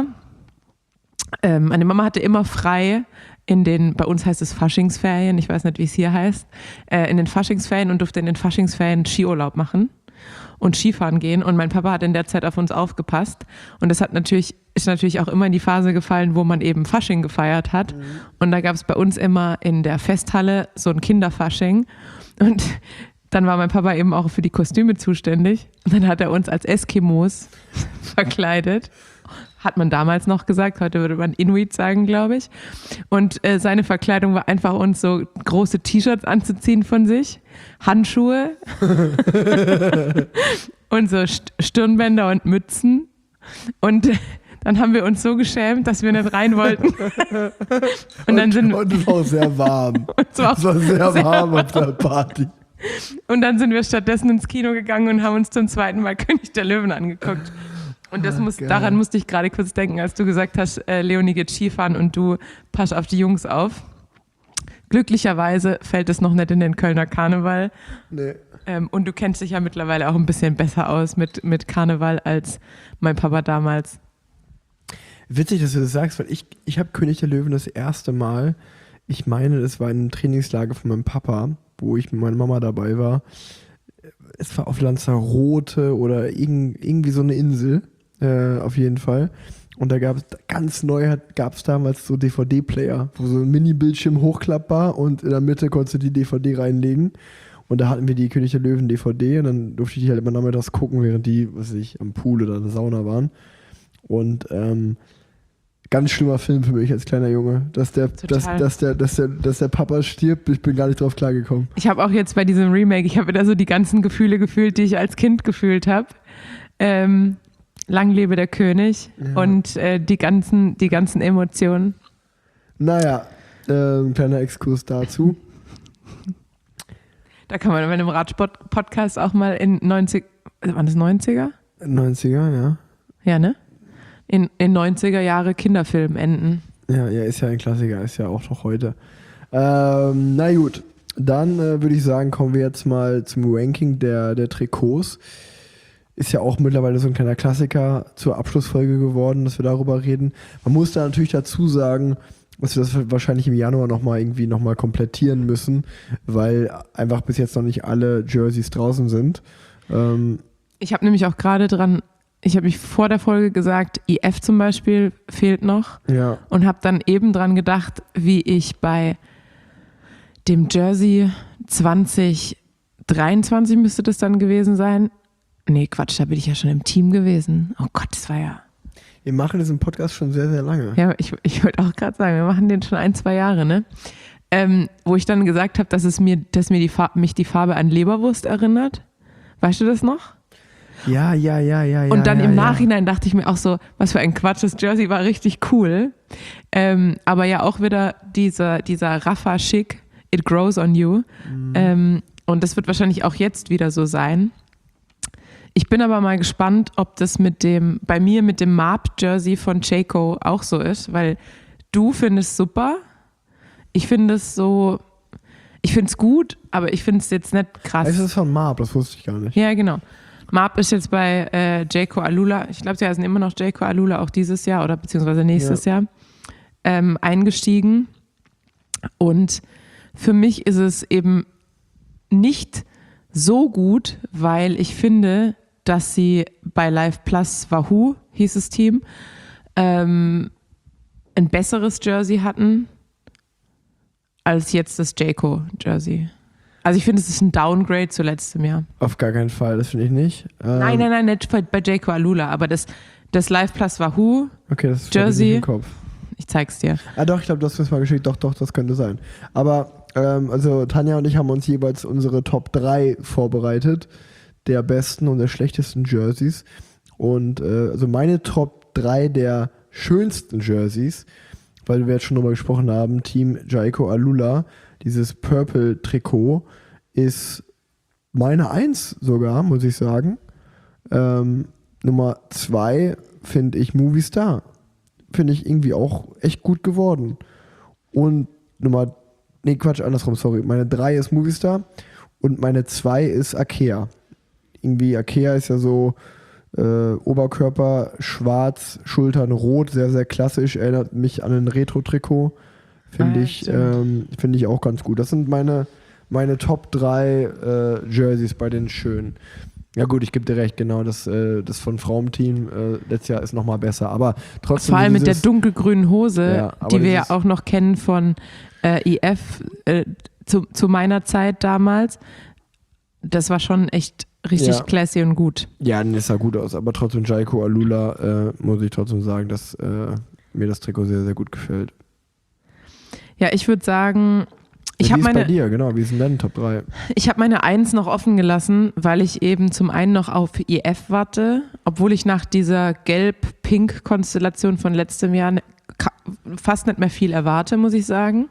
hatte immer frei bei uns heißt es Faschingsferien, ich weiß nicht, wie es hier heißt, in den Faschingsferien und durfte in den Faschingsferien Skiurlaub machen und Skifahren gehen und mein Papa hat in der Zeit auf uns aufgepasst und das ist natürlich auch immer in die Phase gefallen, wo man eben Fasching gefeiert hat und da gab es bei uns immer in der Festhalle so ein Kinderfasching und dann war mein Papa eben auch für die Kostüme zuständig und dann hat er uns als Eskimos verkleidet. Hat man damals noch gesagt, heute würde man Inuit sagen, glaube ich. Und seine Verkleidung war einfach, uns so große T-Shirts anzuziehen von sich, Handschuhe und so Stirnbänder und Mützen. Und dann haben wir uns so geschämt, dass wir nicht rein wollten. Und es war auch sehr warm. Es war sehr warm auf der Party. Und dann sind wir stattdessen ins Kino gegangen und haben uns zum 2. Mal König der Löwen angeguckt. Und daran musste ich gerade kurz denken, als du gesagt hast, Leonie geht Skifahren und du pass auf die Jungs auf. Glücklicherweise fällt es noch nicht in den Kölner Karneval. Nee. Und du kennst dich ja mittlerweile auch ein bisschen besser aus mit Karneval als mein Papa damals. Witzig, dass du das sagst, weil ich habe König der Löwen das erste Mal, ich meine, das war ein Trainingslager von meinem Papa, wo ich mit meiner Mama dabei war. Es war auf Lanzarote oder irgendwie so eine Insel. Auf jeden Fall. Und da gab es ganz neu, damals so DVD-Player, wo so ein Mini-Bildschirm hochklappbar und in der Mitte konntest du die DVD reinlegen. Und da hatten wir die König der Löwen DVD und dann durfte ich die halt immer nachmittags gucken, während die, am Pool oder in der Sauna waren. Und ganz schlimmer Film für mich als kleiner Junge, dass der Papa stirbt, ich bin gar nicht drauf klargekommen. Ich habe auch jetzt bei diesem Remake, ich habe wieder so die ganzen Gefühle gefühlt, die ich als Kind gefühlt habe. Lang lebe der König und die ganzen Emotionen. Naja, ein kleiner Exkurs dazu. Da kann man in einem Radsport-Podcast auch mal in 90, waren das 90er? 90er, ja. Ja, ne? In 90er Jahre Kinderfilm enden. Ja, ist ja ein Klassiker, ist ja auch noch heute. Na gut, dann würde ich sagen, kommen wir jetzt mal zum Ranking der Trikots. Ist ja auch mittlerweile so ein kleiner Klassiker zur Abschlussfolge geworden, dass wir darüber reden. Man muss da natürlich dazu sagen, dass wir das wahrscheinlich im Januar nochmal komplettieren müssen, weil einfach bis jetzt noch nicht alle Jerseys draußen sind. Ich habe nämlich auch gerade ich habe mich vor der Folge gesagt, IF zum Beispiel fehlt noch. Ja. Und habe dann eben dran gedacht, wie ich bei dem Jersey 2023 müsste das dann gewesen sein. Nee, Quatsch, da bin ich ja schon im Team gewesen. Oh Gott, das war ja... Wir machen diesen Podcast schon sehr, sehr lange. Ja, ich wollte auch gerade sagen, wir machen den schon 1-2 Jahre, ne? Wo ich dann gesagt habe, dass mich die Farbe an Leberwurst erinnert. Weißt du das noch? Ja. Und dann im Nachhinein dachte ich mir auch so, was für ein Quatsch, das Jersey war richtig cool. Aber ja auch wieder dieser Rafa-Schick, it grows on you. Und das wird wahrscheinlich auch jetzt wieder so sein. Ich bin aber mal gespannt, ob das bei mir mit dem Marp-Jersey von Jayco auch so ist, weil du findest es super. Ich finde es gut, aber ich finde es jetzt nicht krass. Es ist von Marp, das wusste ich gar nicht. Ja, genau. Marp ist jetzt bei Jayco Alula, ich glaube, sie heißen immer noch Jayco Alula, auch dieses Jahr oder beziehungsweise nächstes Jahr, eingestiegen. Und für mich ist es eben nicht so gut, weil ich finde, dass sie bei Live Plus Wahoo, hieß das Team, ein besseres Jersey hatten als jetzt das Jayco Jersey. Also ich finde, es ist ein Downgrade zu letztem Jahr. Auf gar keinen Fall, das finde ich nicht. Nein, nicht bei Jayco Alula, aber das Live Plus Wahoo okay, das Jersey, im Kopf. Ich zeig's dir. Doch, ich glaube, das hast du mir mal geschickt. Doch, das könnte sein. Aber also Tanja und ich haben uns jeweils unsere Top 3 vorbereitet, der besten und der schlechtesten Jerseys. Und also meine Top 3 der schönsten Jerseys, weil wir jetzt schon drüber gesprochen haben, Team Jayco Alula, dieses Purple-Trikot, ist meine 1 sogar, muss ich sagen. Nummer 2 finde ich Movistar. Finde ich irgendwie auch echt gut geworden. Und andersrum, sorry. Meine 3 ist Movistar und meine 2 ist Akea. Irgendwie Akea ist ja so Oberkörper schwarz, Schultern rot, sehr, sehr klassisch, erinnert mich an ein Retro-Trikot. Finde ich auch ganz gut. Das sind meine Top 3 Jerseys bei den schönen. Ja gut, ich gebe dir recht, genau, das von Frauenteam letztes Jahr ist nochmal besser, aber trotzdem. Vor allem mit der dunkelgrünen Hose, die wir ja auch noch kennen von IF zu meiner Zeit damals. Das war schon echt richtig classy und gut. Ja, das sah gut aus, aber trotzdem Jayco Alula muss ich trotzdem sagen, dass mir das Trikot sehr, sehr gut gefällt. Ja, ich würde sagen, ich habe bei dir, genau, wie sind deine Top 3? Ich habe meine 1 noch offen gelassen, weil ich eben zum einen noch auf IF warte, obwohl ich nach dieser Gelb-Pink-Konstellation von letztem Jahr fast nicht mehr viel erwarte, muss ich sagen.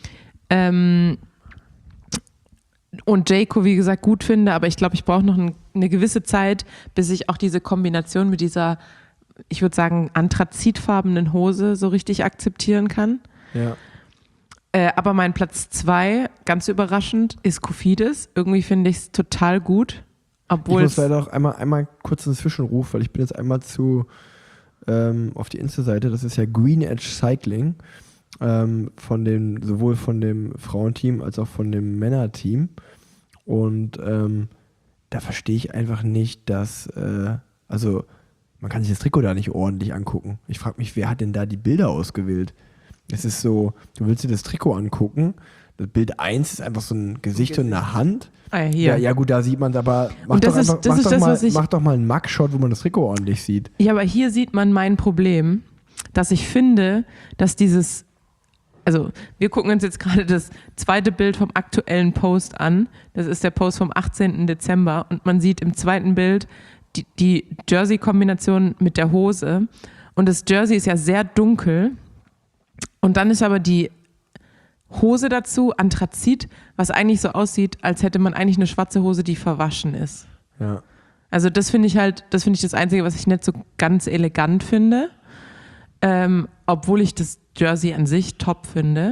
Und Jayco, wie gesagt, gut finde, aber ich glaube, ich brauche noch eine gewisse Zeit, bis ich auch diese Kombination mit dieser, ich würde sagen, anthrazitfarbenen Hose so richtig akzeptieren kann. Ja. Aber mein Platz 2, ganz überraschend, ist Kofidis. Irgendwie finde ich es total gut. Obwohl ich muss leider auch einmal kurz einen Zwischenruf, weil ich bin jetzt einmal auf die Insta-Seite, das ist ja Green Edge Cycling, sowohl von dem Frauenteam als auch von dem Männerteam. Und da verstehe ich einfach nicht, dass, also man kann sich das Trikot da nicht ordentlich angucken. Ich frage mich, wer hat denn da die Bilder ausgewählt? Es ist so, du willst dir das Trikot angucken, das Bild 1 ist einfach so ein Gesicht und eine Hand. Hier. Ja gut, da sieht man es, aber mach doch mal einen Mugshot, wo man das Trikot ordentlich sieht. Ja, aber hier sieht man mein Problem, dass ich finde, dass also wir gucken uns jetzt gerade das zweite Bild vom aktuellen Post an. Das ist der Post vom 18. Dezember und man sieht im zweiten Bild die Jersey-Kombination mit der Hose. Und das Jersey ist ja sehr dunkel. Und dann ist aber die Hose dazu Anthrazit, was eigentlich so aussieht, als hätte man eigentlich eine schwarze Hose, die verwaschen ist. Ja. Also das finde ich das Einzige, was ich nicht so ganz elegant finde. Obwohl ich das Jersey an sich top finde.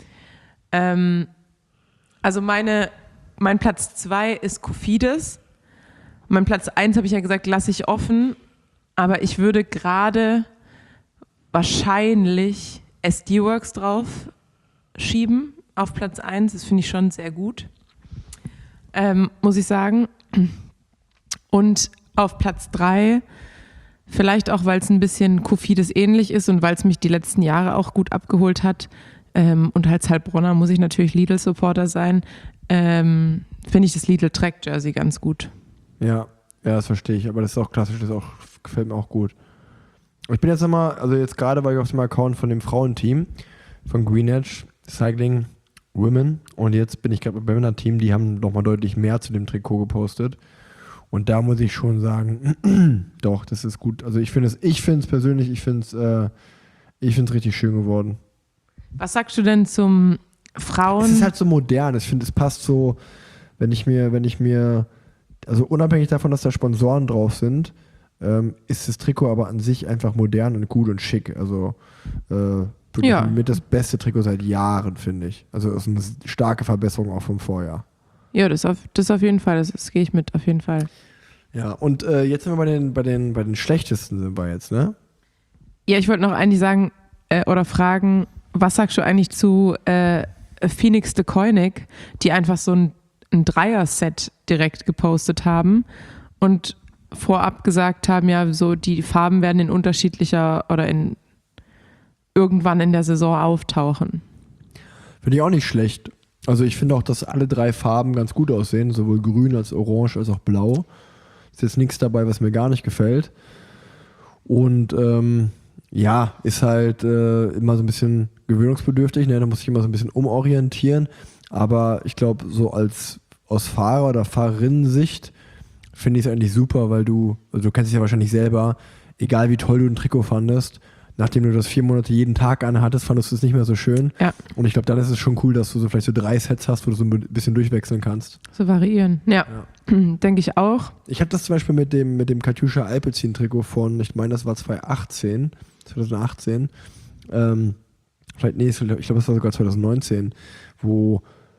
Also mein Platz 2 ist Kofidis. Mein Platz 1, habe ich ja gesagt, lasse ich offen. Aber ich würde gerade wahrscheinlich SD-Works drauf schieben auf Platz 1. Das finde ich schon sehr gut, muss ich sagen. Und auf Platz 3, vielleicht auch, weil es ein bisschen Kofidis ähnlich ist und weil es mich die letzten Jahre auch gut abgeholt hat, und als Heilbronner muss ich natürlich Lidl-Supporter sein, finde ich das Lidl-Track-Jersey ganz gut. Ja, das verstehe ich, aber das ist auch klassisch, gefällt mir auch gut. Ich bin jetzt nochmal, also jetzt gerade war ich auf dem Account von dem Frauenteam von Green Edge Cycling Women und jetzt bin ich gerade beim Männerteam, die haben nochmal deutlich mehr zu dem Trikot gepostet und da muss ich schon sagen, doch, das ist gut. Also ich finde es richtig schön geworden. Was sagst du denn zum Frauen? Es ist halt so modern, ich finde, es passt so, wenn ich mir, also unabhängig davon, dass da Sponsoren drauf sind, ist das Trikot aber an sich einfach modern und gut und schick. Also wirklich mit das beste Trikot seit Jahren, finde ich. Also es ist eine starke Verbesserung auch vom Vorjahr. Ja, das auf jeden Fall, das gehe ich mit, auf jeden Fall. Ja, und jetzt sind wir bei den schlechtesten sind wir jetzt, ne? Ja, ich wollte noch eigentlich sagen oder fragen, was sagst du eigentlich zu Phoenix de Koenig, die einfach so ein Dreier-Set direkt gepostet haben und vorab gesagt haben, ja, so die Farben werden in unterschiedlicher oder irgendwann in der Saison auftauchen. Finde ich auch nicht schlecht. Also ich finde auch, dass alle 3 Farben ganz gut aussehen, sowohl grün als orange als auch blau. Ist jetzt nichts dabei, was mir gar nicht gefällt. Und ist halt immer so ein bisschen gewöhnungsbedürftig, ne? Da muss ich immer so ein bisschen umorientieren. Aber ich glaube, so aus Fahrer- oder Fahrerinnen-Sicht finde ich es eigentlich super, weil du kennst es ja wahrscheinlich selber, egal wie toll du ein Trikot fandest, nachdem du das 4 Monate jeden Tag anhattest, fandest du es nicht mehr so schön. Ja. Und ich glaube, dann ist es schon cool, dass du so vielleicht so 3 Sets hast, wo du so ein bisschen durchwechseln kannst. So variieren, ja. Denke ich auch. Ich habe das zum Beispiel mit dem Katusha Alpecin-Trikot von, ich meine, das war 2018. Ich glaube, das war sogar 2019, wo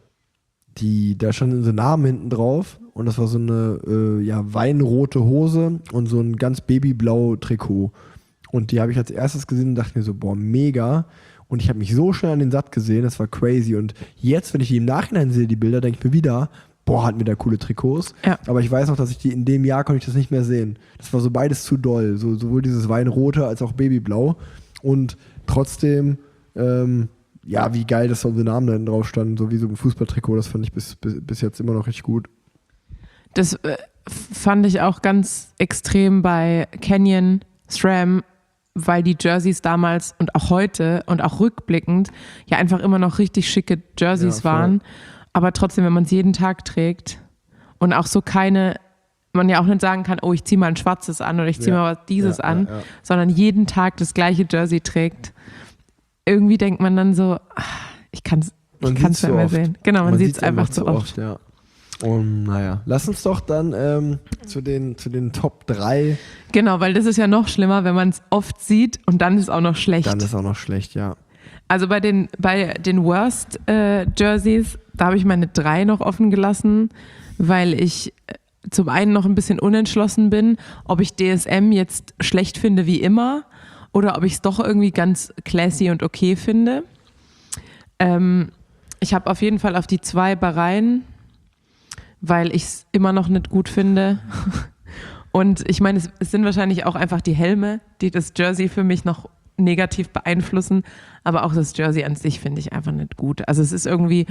da standen so Namen hinten drauf und das war so eine weinrote Hose und so ein ganz babyblau Trikot. Und die habe ich als erstes gesehen und dachte mir so, boah, mega. Und ich habe mich so schnell an den satt gesehen, das war crazy. Und jetzt, wenn ich die im Nachhinein sehe, die Bilder, denke ich mir wieder, boah, hatten wir da coole Trikots. Ja. Aber ich weiß noch, dass ich die in dem Jahr konnte ich das nicht mehr sehen. Das war so beides zu doll. Sowohl dieses Weinrote als auch Babyblau. Und trotzdem, wie geil, dass da unsere Namen da drauf standen, so wie so ein Fußballtrikot, das fand ich bis jetzt immer noch richtig gut. Das fand ich auch ganz extrem bei Canyon, SRAM, weil die Jerseys damals und auch heute und auch rückblickend ja einfach immer noch richtig schicke Jerseys waren. Aber trotzdem, wenn man es jeden Tag trägt und auch so man ja auch nicht sagen kann, oh, ich ziehe mal ein schwarzes an oder ich ziehe mal dieses an, sondern jeden Tag das gleiche Jersey trägt. Irgendwie denkt man dann so, ich kann es nicht mehr sehen. Genau, man sieht es einfach zu oft. Ja. Und lass uns doch dann zu den Top 3. Genau, weil das ist ja noch schlimmer, wenn man es oft sieht und dann ist es auch noch schlecht. Dann ist es auch noch schlecht, ja. Also bei den Worst Jerseys, da habe ich meine 3 noch offen gelassen, weil ich zum einen noch ein bisschen unentschlossen bin, ob ich DSM jetzt schlecht finde wie immer oder ob ich es doch irgendwie ganz classy und okay finde. Ich habe auf jeden Fall auf die 2 Bahrain, weil ich es immer noch nicht gut finde. Und ich meine, es sind wahrscheinlich auch einfach die Helme, die das Jersey für mich noch negativ beeinflussen, aber auch das Jersey an sich finde ich einfach nicht gut. Also es ist irgendwie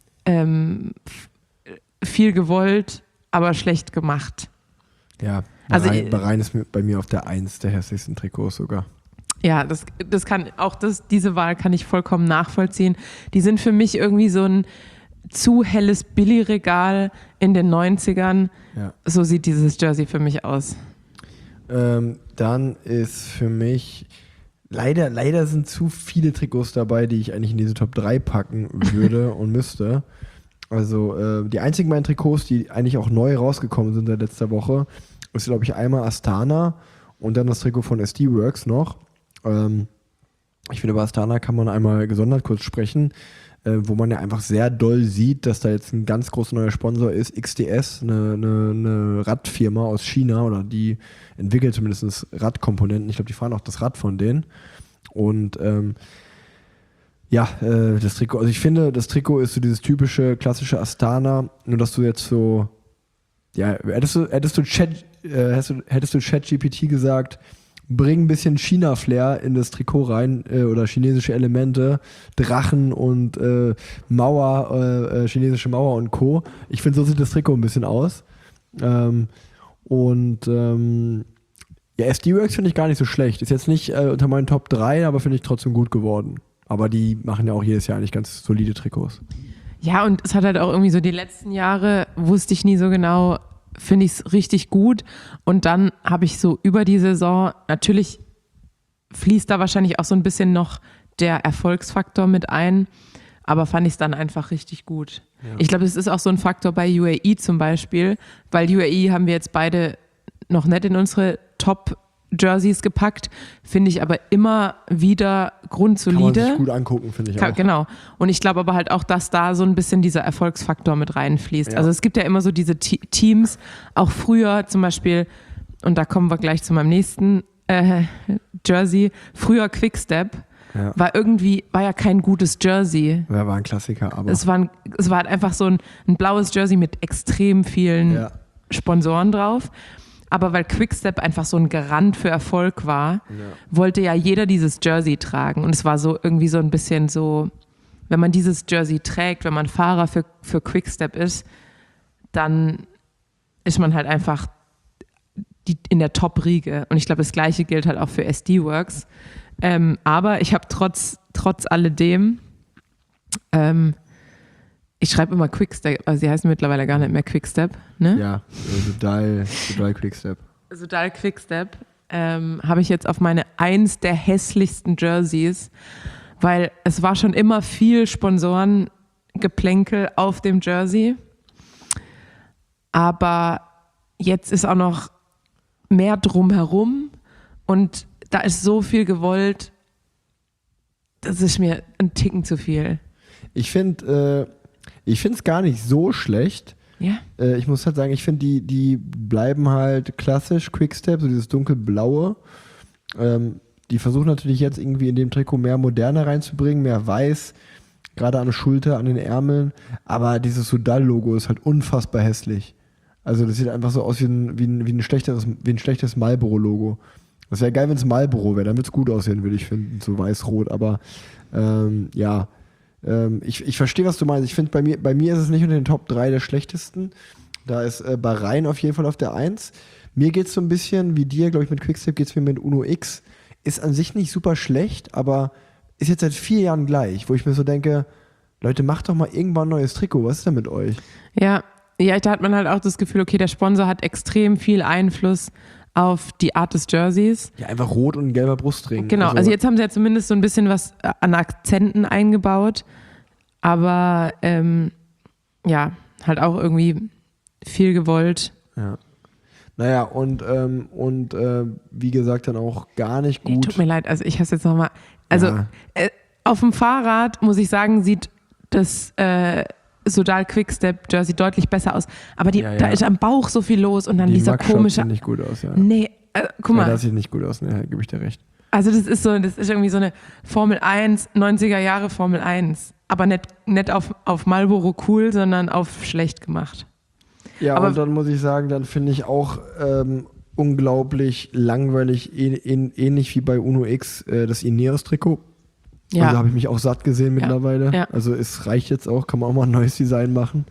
viel gewollt, aber schlecht gemacht. Ja, Bahrain ist bei mir auf der 1 der hässlichsten Trikots sogar. Ja, diese Wahl kann ich vollkommen nachvollziehen. Die sind für mich irgendwie so ein zu helles Billigregal in den 90ern. Ja. So sieht dieses Jersey für mich aus. Dann ist für mich leider sind zu viele Trikots dabei, die ich eigentlich in diese Top 3 packen würde und müsste. Also die einzigen beiden Trikots, die eigentlich auch neu rausgekommen sind seit letzter Woche, ist, glaube ich, einmal Astana und dann das Trikot von SD Works noch. Ich finde, über Astana kann man einmal gesondert kurz sprechen, wo man ja einfach sehr doll sieht, dass da jetzt ein ganz großer neuer Sponsor ist, XDS, eine Radfirma aus China, oder die entwickelt zumindest Radkomponenten. Ich glaube, die fahren auch das Rad von denen. Und das Trikot, also ich finde, das Trikot ist so dieses typische, klassische Astana, nur dass du jetzt so, hättest du ChatGPT gesagt, bring ein bisschen China-Flair in das Trikot rein, oder chinesische Elemente, Drachen und chinesische Mauer und Co. Ich finde, so sieht das Trikot ein bisschen aus. Ja, SD-Works finde ich gar nicht so schlecht. Ist jetzt nicht unter meinen Top 3, aber finde ich trotzdem gut geworden. Aber die machen ja auch jedes Jahr eigentlich ganz solide Trikots. Ja, und es hat halt auch irgendwie so die letzten Jahre, wusste ich nie so genau, finde ich es richtig gut. Und dann habe ich so über die Saison, natürlich fließt da wahrscheinlich auch so ein bisschen noch der Erfolgsfaktor mit ein, aber fand ich es dann einfach richtig gut. Ja. Ich glaube, es ist auch so ein Faktor bei UAE zum Beispiel, weil UAE haben wir jetzt beide noch nicht in unsere Top-Jerseys gepackt, finde ich aber immer wieder grundsolide. Kann man sich gut angucken, finde ich auch. Genau. Und ich glaube aber halt auch, dass da so ein bisschen dieser Erfolgsfaktor mit reinfließt. Ja. Also es gibt ja immer so diese Teams, auch früher zum Beispiel, und da kommen wir gleich zu meinem nächsten Jersey, früher Quickstep, war ja kein gutes Jersey. Ja, war ein Klassiker, aber. Es war halt einfach so ein blaues Jersey mit extrem vielen Sponsoren drauf. Aber weil Quickstep einfach so ein Garant für Erfolg war, wollte ja jeder dieses Jersey tragen. Und es war so irgendwie so ein bisschen so, wenn man dieses Jersey trägt, wenn man Fahrer für Quickstep ist, dann ist man halt einfach in der Top-Riege. Und ich glaube, das Gleiche gilt halt auch für SD-Works. Aber ich habe trotz alledem, ich schreibe immer Quickstep, also sie heißen mittlerweile gar nicht mehr Quickstep, ne? Ja, Sodal Quickstep. Sodal Quickstep habe ich jetzt auf meine eins der hässlichsten Jerseys, weil es war schon immer viel Sponsorengeplänkel auf dem Jersey, aber jetzt ist auch noch mehr drumherum und da ist so viel gewollt, das ist mir ein Ticken zu viel. Ich finde es gar nicht so schlecht. Ja. Ich muss halt sagen, ich finde, die bleiben halt klassisch Quickstep, so dieses dunkelblaue. Die versuchen natürlich jetzt irgendwie in dem Trikot mehr Moderne reinzubringen, mehr Weiß, gerade an der Schulter, an den Ärmeln. Aber dieses Sodal-Logo ist halt unfassbar hässlich. Also das sieht einfach so aus wie ein schlechtes Marlboro-Logo. Das wäre geil, wenn es Marlboro wäre, damit es gut aussehen würde, ich finden, so weiß-rot. Aber ich verstehe, was du meinst. Ich finde, bei mir ist es nicht unter den Top 3 der schlechtesten. Da ist Bahrain auf jeden Fall auf der 1. Mir geht es so ein bisschen wie dir, glaube ich, mit Quickstep geht es mir mit Uno X. Ist an sich nicht super schlecht, aber ist jetzt seit 4 Jahren gleich, wo ich mir so denke, Leute, macht doch mal irgendwann ein neues Trikot. Was ist denn mit euch? Ja, da hat man halt auch das Gefühl, okay, der Sponsor hat extrem viel Einfluss auf die Art des Jerseys. Ja, einfach rot und ein gelber Brustring. Genau, also jetzt haben sie ja zumindest so ein bisschen was an Akzenten eingebaut, aber halt auch irgendwie viel gewollt. Ja. Naja, und wie gesagt, dann auch gar nicht gut. Tut mir leid, also ich habe es jetzt nochmal, auf dem Fahrrad, muss ich sagen, sieht das Sodal Quickstep Jersey deutlich besser aus. Aber da ist am Bauch so viel los und dann die dieser komische. Sieht nicht gut aus, ja. Nee, guck mal. Ja, das sieht nicht gut aus, ne, gebe ich dir recht. Also das ist irgendwie so eine Formel 1, 90er Jahre Formel 1. Aber nicht auf Marlboro cool, sondern auf schlecht gemacht. Ja, aber und dann muss ich sagen, dann finde ich auch unglaublich langweilig, ähnlich wie bei Uno X, das Ineos-Trikot. Ja. Also habe ich mich auch satt gesehen mittlerweile. Ja. Also es reicht jetzt auch, kann man auch mal ein neues Design machen.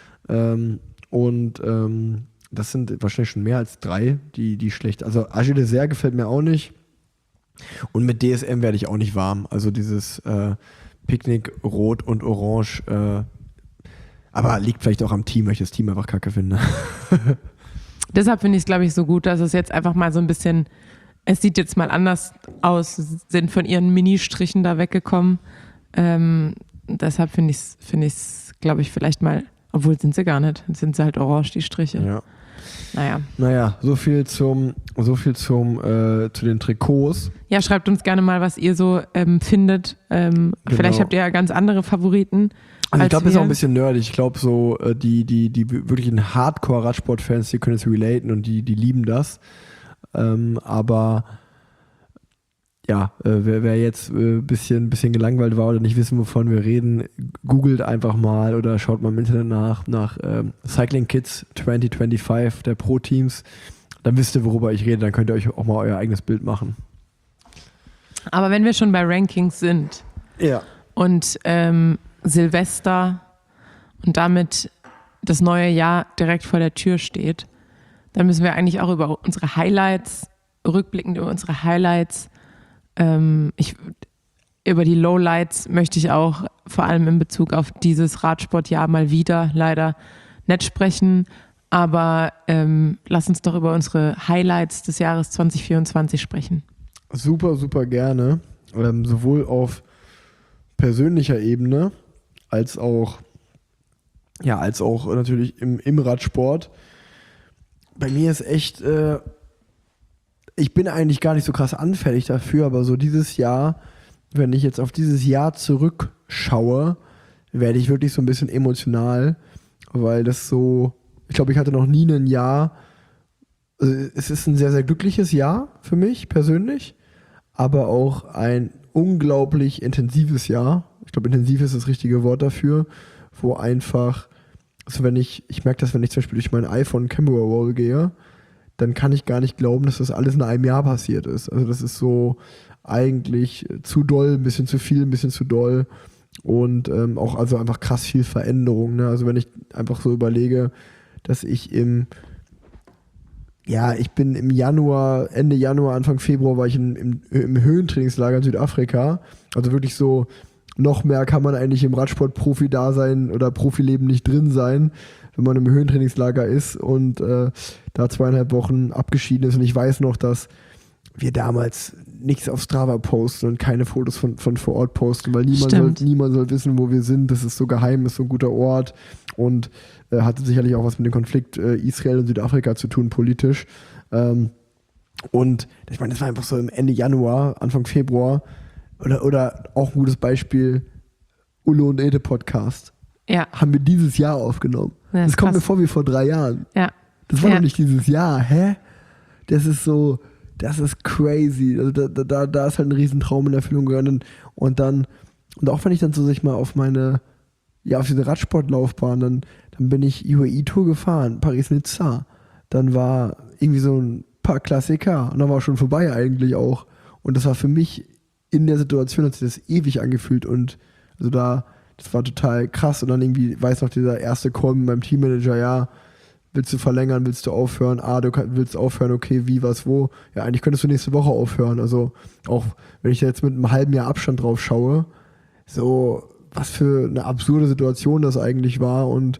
Das sind wahrscheinlich schon mehr als 3, die schlecht. Also Agile Dessert gefällt mir auch nicht. Und mit DSM werde ich auch nicht warm. Also dieses Picknick Rot und Orange. Aber liegt vielleicht auch am Team, weil ich das Team einfach kacke finde. Deshalb finde ich es, glaube ich, so gut, dass es jetzt einfach mal so ein bisschen. Es sieht jetzt mal anders aus, sind von ihren Mini-Strichen da weggekommen. Deshalb finde ich es, glaube ich, vielleicht mal, obwohl sind sie gar nicht, sind sie halt orange, die Striche. Ja. Naja, so viel zu den Trikots. Ja, schreibt uns gerne mal, was ihr so findet. Genau. Vielleicht habt ihr ja ganz andere Favoriten. Also ich glaube, das ist auch ein bisschen nerdig. Ich glaube, so die wirklichen Hardcore-Radsport-Fans, die können es relaten und die lieben das. Aber ja, wer jetzt ein bisschen gelangweilt war oder nicht wissen, wovon wir reden, googelt einfach mal oder schaut mal im Internet nach Cycling Kids 2025 der Pro-Teams. Dann wisst ihr, worüber ich rede. Dann könnt ihr euch auch mal euer eigenes Bild machen. Aber wenn wir schon bei Rankings sind und Silvester und damit das neue Jahr direkt vor der Tür steht, dann müssen wir eigentlich auch über unsere Highlights rückblickend über unsere Highlights. Über die Lowlights möchte ich auch vor allem in Bezug auf dieses Radsportjahr mal wieder leider nicht sprechen. Aber lass uns doch über unsere Highlights des Jahres 2024 sprechen. Super, super gerne. Sowohl auf persönlicher Ebene als auch natürlich im Radsport. Bei mir ist echt, ich bin eigentlich gar nicht so krass anfällig dafür, aber so dieses Jahr, wenn ich jetzt auf dieses Jahr zurückschaue, werde ich wirklich so ein bisschen emotional, weil das so, ich glaube, ich hatte noch nie ein Jahr, also es ist ein sehr, sehr glückliches Jahr für mich persönlich, aber auch ein unglaublich intensives Jahr. Ich glaube, intensiv ist das richtige Wort dafür, wo einfach, also ich merke das, wenn ich zum Beispiel durch mein iPhone Camera Roll gehe, dann kann ich gar nicht glauben, dass das alles in einem Jahr passiert ist. Also das ist so eigentlich zu doll, ein bisschen zu viel, ein bisschen zu doll und auch also einfach krass viel Veränderung. Ne? Also wenn ich einfach so überlege, dass ich bin im Januar, Ende Januar, Anfang Februar war ich im Höhentrainingslager in Südafrika. Also wirklich so, noch mehr kann man eigentlich im Radsport-Profi-Dasein oder Profileben nicht drin sein, wenn man im Höhentrainingslager ist und da 2,5 Wochen abgeschieden ist. Und ich weiß noch, dass wir damals nichts auf Strava posten und keine Fotos von vor Ort posten, weil niemand soll wissen, wo wir sind. Das ist so geheim, ist so ein guter Ort und hatte sicherlich auch was mit dem Konflikt Israel und Südafrika zu tun, politisch. Und ich meine, das war einfach so im Ende Januar, Anfang Februar oder auch ein gutes Beispiel, Ulle und Ede Podcast. Ja. Haben wir dieses Jahr aufgenommen. Ja, das kommt mir vor wie vor 3 Jahren. Ja. Das war doch nicht dieses Jahr, hä? Das ist so, das ist crazy. Also da ist halt ein Riesentraum in Erfüllung gegangen. Und auch wenn ich dann so sich mal auf auf diese Radsportlaufbahn, dann bin ich UAE-Tour gefahren, Paris-Nizza. Dann war irgendwie so ein paar Klassiker und dann war schon vorbei eigentlich auch. Und das war für mich in der Situation, hat sich das ewig angefühlt und also das war total krass und dann irgendwie, weiß noch, dieser erste Call mit meinem Teammanager, ja, willst du verlängern, willst du aufhören, du willst aufhören, okay, wie, was, wo, ja, eigentlich könntest du nächste Woche aufhören, also auch wenn ich jetzt mit einem halben Jahr Abstand drauf schaue, so, was für eine absurde Situation das eigentlich war und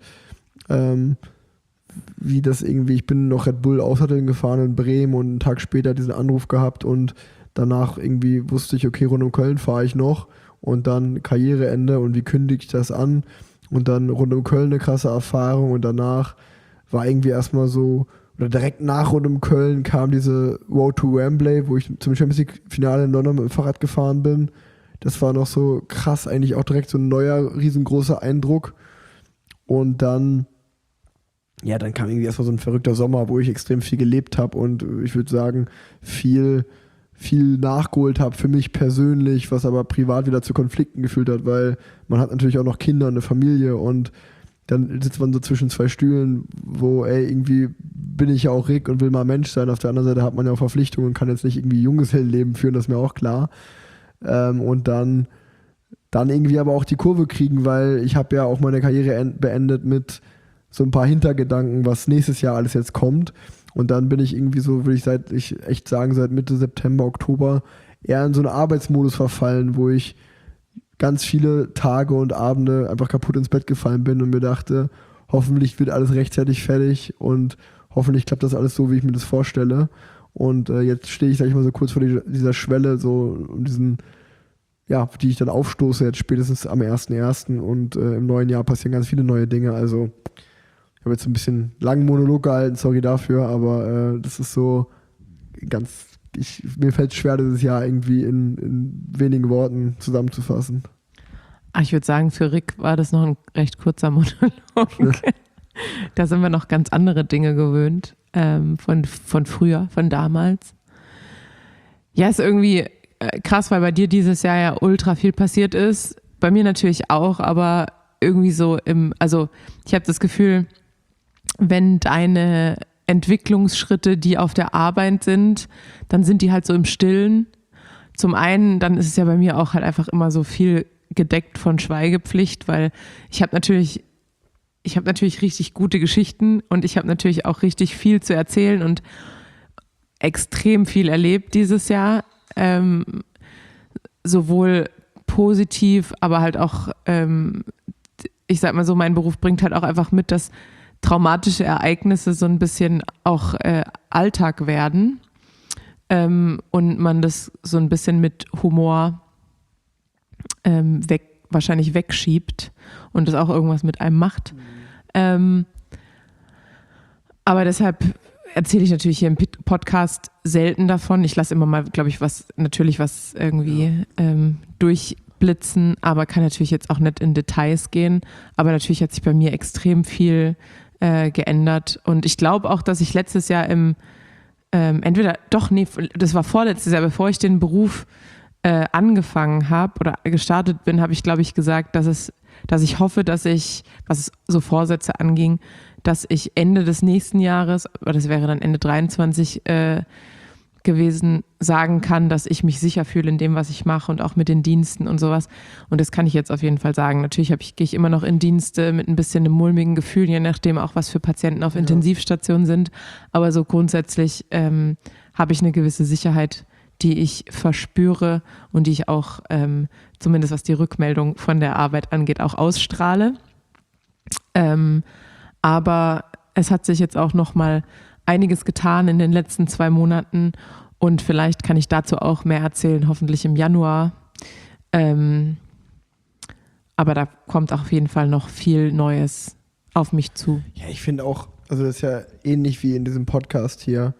wie das irgendwie, ich bin noch Red Bull Außerhalb gefahren in Bremen und einen Tag später diesen Anruf gehabt und danach irgendwie wusste ich, okay, rund um Köln fahre ich noch und dann Karriereende und wie kündige ich das an und dann rund um Köln eine krasse Erfahrung und danach war irgendwie erstmal so, oder direkt nach rund um Köln kam diese Road to Wembley, wo ich zum Champions League Finale in London mit dem Fahrrad gefahren bin. Das war noch so krass, eigentlich auch direkt so ein neuer, riesengroßer Eindruck und dann kam irgendwie erstmal so ein verrückter Sommer, wo ich extrem viel gelebt habe und ich würde sagen, viel nachgeholt habe für mich persönlich, was aber privat wieder zu Konflikten geführt hat, weil man hat natürlich auch noch Kinder und eine Familie und dann sitzt man so zwischen 2 Stühlen, wo irgendwie bin ich ja auch Rick und will mal Mensch sein, auf der anderen Seite hat man ja auch Verpflichtungen und kann jetzt nicht irgendwie Junggesellenleben führen, das ist mir auch klar. Und dann irgendwie aber auch die Kurve kriegen, weil ich habe ja auch meine Karriere beendet mit so ein paar Hintergedanken, was nächstes Jahr alles jetzt kommt. Und dann bin ich irgendwie so, würde ich echt sagen, seit Mitte September, Oktober eher in so einen Arbeitsmodus verfallen, wo ich ganz viele Tage und Abende einfach kaputt ins Bett gefallen bin und mir dachte, hoffentlich wird alles rechtzeitig fertig und hoffentlich klappt das alles so, wie ich mir das vorstelle. Und jetzt stehe ich, sag ich mal, so kurz vor dieser Schwelle, so um diesen, die ich dann aufstoße, jetzt spätestens am 1.1. und im neuen Jahr passieren ganz viele neue Dinge, also ich habe jetzt ein bisschen langen Monolog gehalten, sorry dafür, aber das ist so mir fällt es schwer, dieses Jahr irgendwie in wenigen Worten zusammenzufassen. Ich würde sagen, für Rick war das noch ein recht kurzer Monolog. Da sind wir noch ganz andere Dinge gewöhnt, von früher, von damals. Ja, ist irgendwie krass, weil bei dir dieses Jahr ja ultra viel passiert ist. Bei mir natürlich auch, aber irgendwie so ich habe das Gefühl, wenn deine Entwicklungsschritte, die auf der Arbeit sind, dann sind die halt so im Stillen. Zum einen, dann ist es ja bei mir auch halt einfach immer so viel gedeckt von Schweigepflicht, weil ich habe natürlich richtig gute Geschichten und ich habe natürlich auch richtig viel zu erzählen und extrem viel erlebt dieses Jahr. Sowohl positiv, aber halt auch, ich sag mal so, mein Beruf bringt halt auch einfach mit, dass traumatische Ereignisse so ein bisschen auch Alltag werden und man das so ein bisschen mit Humor wahrscheinlich wegschiebt und das auch irgendwas mit einem macht. Aber deshalb erzähle ich natürlich hier im Podcast selten davon. Ich lasse immer mal, glaube ich, was irgendwie durchblitzen, aber kann natürlich jetzt auch nicht in Details gehen. Aber natürlich hat sich bei mir extrem viel geändert. Und ich glaube auch, dass ich letztes Jahr das war vorletztes Jahr, bevor ich den Beruf angefangen habe oder gestartet bin, habe ich, glaube ich, gesagt, dass ich hoffe, dass ich, was so Vorsätze anging, dass ich Ende des nächsten Jahres, oder das wäre dann Ende 23 gewesen, sagen kann, dass ich mich sicher fühle in dem, was ich mache und auch mit den Diensten und sowas. Und das kann ich jetzt auf jeden Fall sagen. Natürlich gehe ich immer noch in Dienste mit ein bisschen einem mulmigen Gefühl, je nachdem auch, was für Patienten auf Intensivstationen sind. Aber so grundsätzlich habe ich eine gewisse Sicherheit, die ich verspüre und die ich auch, zumindest was die Rückmeldung von der Arbeit angeht, auch ausstrahle. Aber es hat sich jetzt auch noch mal einiges getan in den letzten 2 Monaten und vielleicht kann ich dazu auch mehr erzählen, hoffentlich im Januar. Aber da kommt auf jeden Fall noch viel Neues auf mich zu. Ja, ich finde auch, also das ist ja ähnlich wie in diesem Podcast hier.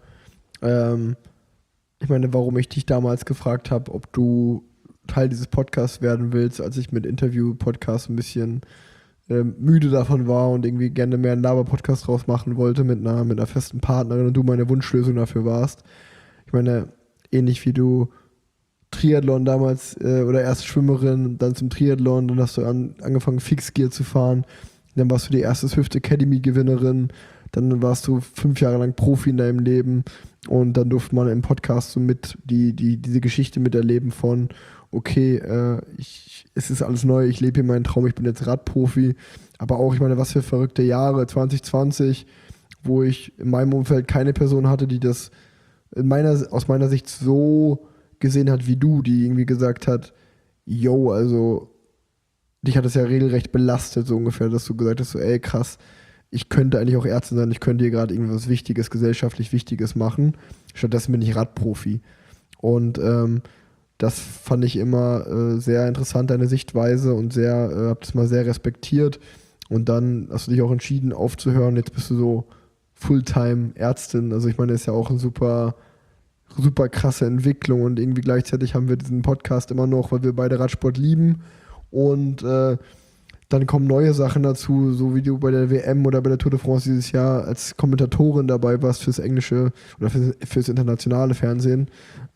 Ich meine, warum ich dich damals gefragt habe, ob du Teil dieses Podcasts werden willst, als ich mit Interview-Podcasts ein bisschen müde davon war und irgendwie gerne mehr einen Laber-Podcast draus machen wollte mit einer festen Partnerin und du meine Wunschlösung dafür warst. Ich meine, ähnlich wie du Triathlon damals oder erst Schwimmerin, dann zum Triathlon, dann hast du angefangen Fixgear zu fahren, dann warst du die erste Swift Academy-Gewinnerin, dann warst du 5 Jahre lang Profi in deinem Leben und dann durfte man im Podcast so mit diese Geschichte miterleben von okay, es ist alles neu, ich lebe hier meinen Traum, ich bin jetzt Radprofi, aber auch, ich meine, was für verrückte Jahre, 2020, wo ich in meinem Umfeld keine Person hatte, die das aus meiner Sicht so gesehen hat wie du, die irgendwie gesagt hat, yo, also dich hat das ja regelrecht belastet, so ungefähr, dass du gesagt hast, so ey, krass, ich könnte eigentlich auch Ärztin sein, ich könnte hier gerade irgendwas Wichtiges, gesellschaftlich Wichtiges machen, stattdessen bin ich Radprofi. Und das fand ich immer sehr interessant, deine Sichtweise und hab das mal sehr respektiert. Und dann hast du dich auch entschieden aufzuhören. Jetzt bist du so Fulltime-Ärztin. Also ich meine, das ist ja auch eine super, super krasse Entwicklung und irgendwie gleichzeitig haben wir diesen Podcast immer noch, weil wir beide Radsport lieben. Und dann kommen neue Sachen dazu, so wie du bei der WM oder bei der Tour de France dieses Jahr als Kommentatorin dabei warst fürs englische oder fürs internationale Fernsehen.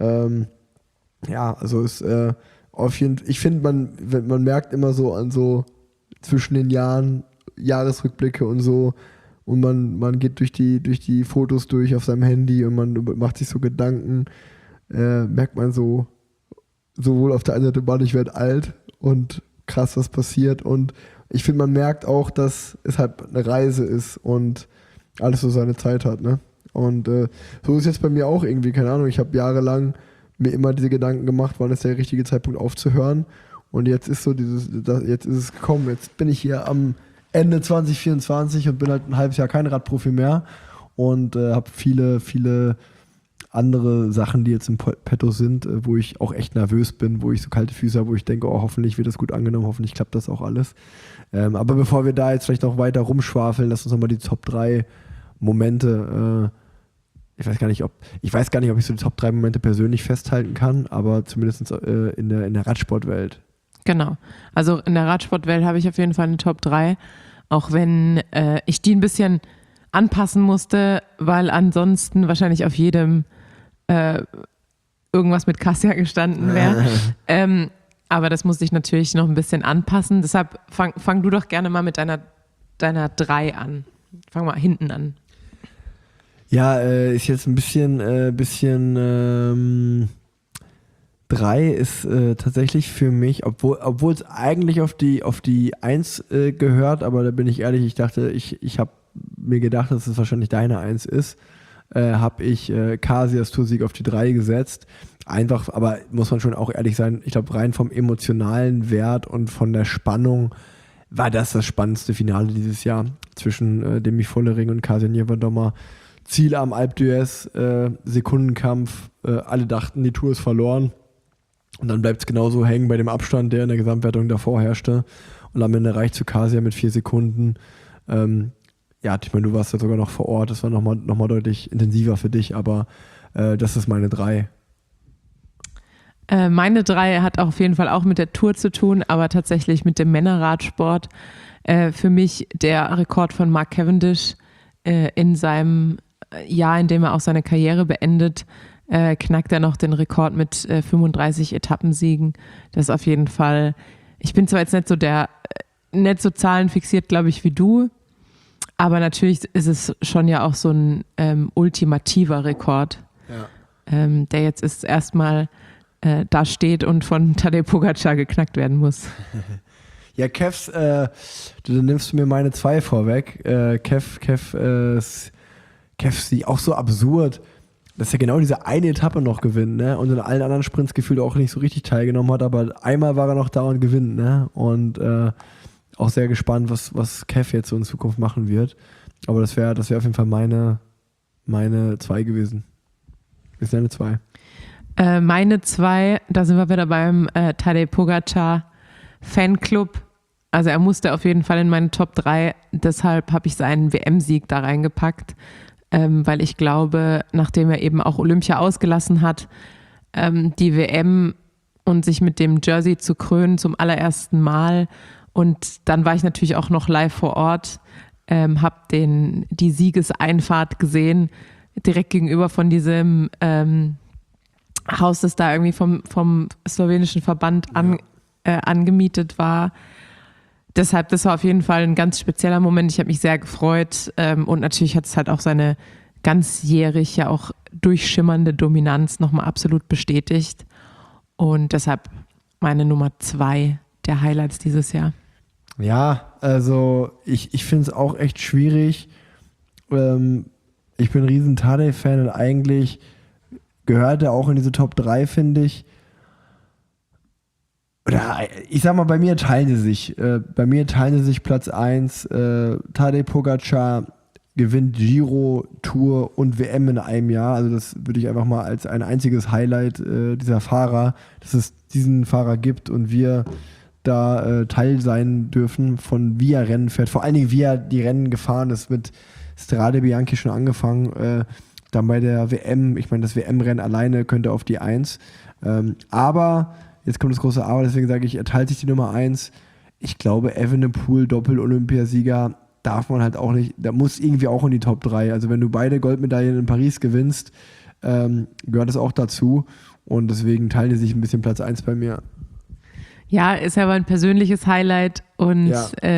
Ja, also ist auf jeden Fall, ich finde, man merkt immer so an so zwischen den Jahren Jahresrückblicke und so und man geht durch die Fotos durch auf seinem Handy und man macht sich so Gedanken, merkt man so sowohl auf der einen Seite, ich werde alt und krass, was passiert und ich finde, man merkt auch, dass es halt eine Reise ist und alles so seine Zeit hat, ne? Und so ist jetzt bei mir auch irgendwie, keine Ahnung, ich habe jahrelang mir immer diese Gedanken gemacht, wann ist der richtige Zeitpunkt aufzuhören. Und jetzt ist jetzt ist es gekommen. Jetzt bin ich hier am Ende 2024 und bin halt ein halbes Jahr kein Radprofi mehr und habe viele, viele andere Sachen, die jetzt im Petto sind, wo ich auch echt nervös bin, wo ich so kalte Füße habe, wo ich denke, oh, hoffentlich wird das gut angenommen, hoffentlich klappt das auch alles. Aber bevor wir da jetzt vielleicht noch weiter rumschwafeln, lass uns nochmal die Top 3 Momente ich weiß gar nicht, ob ich so die Top 3 Momente persönlich festhalten kann, aber zumindest in der Radsportwelt. Genau. Also in der Radsportwelt habe ich auf jeden Fall eine Top 3, auch wenn ich die ein bisschen anpassen musste, weil ansonsten wahrscheinlich auf jedem irgendwas mit Kasia gestanden wäre. Aber das musste ich natürlich noch ein bisschen anpassen. Deshalb fang du doch gerne mal mit deiner 3 an. Fang mal hinten an. Ja, ist jetzt ein bisschen 3 ist tatsächlich für mich, obwohl es eigentlich auf die 1 gehört, aber da bin ich ehrlich, ich habe mir gedacht, dass es wahrscheinlich deine 1 ist. habe ich Kasias Toursieg auf die 3 gesetzt. Einfach, aber muss man schon auch ehrlich sein, ich glaube rein vom emotionalen Wert und von der Spannung war das spannendste Finale dieses Jahr zwischen Demi Vollering und Kasia Niewiadoma. Ziel am Alpe d'Huez, Sekundenkampf, alle dachten, die Tour ist verloren. Und dann bleibt es genauso hängen bei dem Abstand, der in der Gesamtwertung davor herrschte. Und am Ende reicht zu Kasia mit 4 Sekunden. Ja, ich meine, du warst ja sogar noch vor Ort, das war noch mal deutlich intensiver für dich, aber das ist meine 3. Meine 3 hat auf jeden Fall auch mit der Tour zu tun, aber tatsächlich mit dem Männerradsport. Für mich der Rekord von Mark Cavendish in seinem Jahr, in dem er auch seine Karriere beendet, knackt er noch den Rekord mit 35 Etappensiegen. Das ist auf jeden Fall, ich bin zwar jetzt nicht so zahlenfixiert, glaube ich, wie du, aber natürlich ist es schon ja auch so ein ultimativer Rekord, der jetzt ist erstmal da steht und von Tadej Pogačar geknackt werden muss. Ja, Kevs, du nimmst mir meine 2 vorweg. Kevs die auch so absurd, dass er genau diese eine Etappe noch gewinnt, ne? Und in allen anderen Sprints gefühlt auch nicht so richtig teilgenommen hat, aber einmal war er noch da und gewinnt, ne? Und auch sehr gespannt, was Kev jetzt so in Zukunft machen wird. Aber das wär auf jeden Fall meine 2 gewesen. Ist deine 2? Meine 2, da sind wir wieder beim Tadej Pogačar Fanclub. Also er musste auf jeden Fall in meine Top 3, deshalb habe ich seinen WM-Sieg da reingepackt, weil ich glaube, nachdem er eben auch Olympia ausgelassen hat, die WM und sich mit dem Jersey zu krönen zum allerersten Mal, und dann war ich natürlich auch noch live vor Ort, habe die Siegeseinfahrt gesehen, direkt gegenüber von diesem Haus, das da irgendwie vom slowenischen Verband angemietet war. Deshalb, das war auf jeden Fall ein ganz spezieller Moment. Ich habe mich sehr gefreut und natürlich hat es halt auch seine ganzjährig ja auch durchschimmernde Dominanz nochmal absolut bestätigt. Und deshalb meine Nummer 2 der Highlights dieses Jahr. Ja, also ich finde es auch echt schwierig. Ich bin ein riesen Tadej-Fan und eigentlich gehört er auch in diese Top 3, finde ich. Oder ich sag mal, bei mir teilen sie sich. Platz 1. Tadej Pogačar gewinnt Giro, Tour und WM in einem Jahr. Also das würde ich einfach mal als ein einziges Highlight dieser Fahrer, dass es diesen Fahrer gibt und wir da Teil sein dürfen von wie er Rennen fährt. Vor allen Dingen, wie er die Rennen gefahren ist, mit Strade Bianchi schon angefangen. Dann bei der WM, ich meine, das WM-Rennen alleine könnte auf die 1. Aber, jetzt kommt das große Aber, deswegen sage ich, er teilt sich die Nummer 1. Ich glaube, Evenepoel, Doppel-Olympiasieger, darf man halt auch nicht, da muss irgendwie auch in die Top 3. Also wenn du beide Goldmedaillen in Paris gewinnst, gehört das auch dazu. Und deswegen teilen die sich ein bisschen Platz 1 bei mir. Ja, ist ja aber ein persönliches Highlight und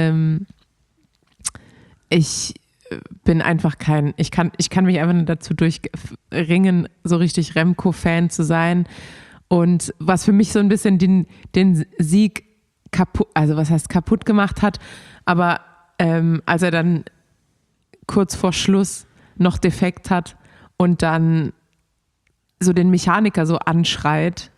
ich bin einfach ich kann mich einfach nicht dazu durchringen, so richtig Remco-Fan zu sein. Und was für mich so ein bisschen den Sieg kaputt gemacht hat, aber als er dann kurz vor Schluss noch defekt hat und dann so den Mechaniker so anschreit,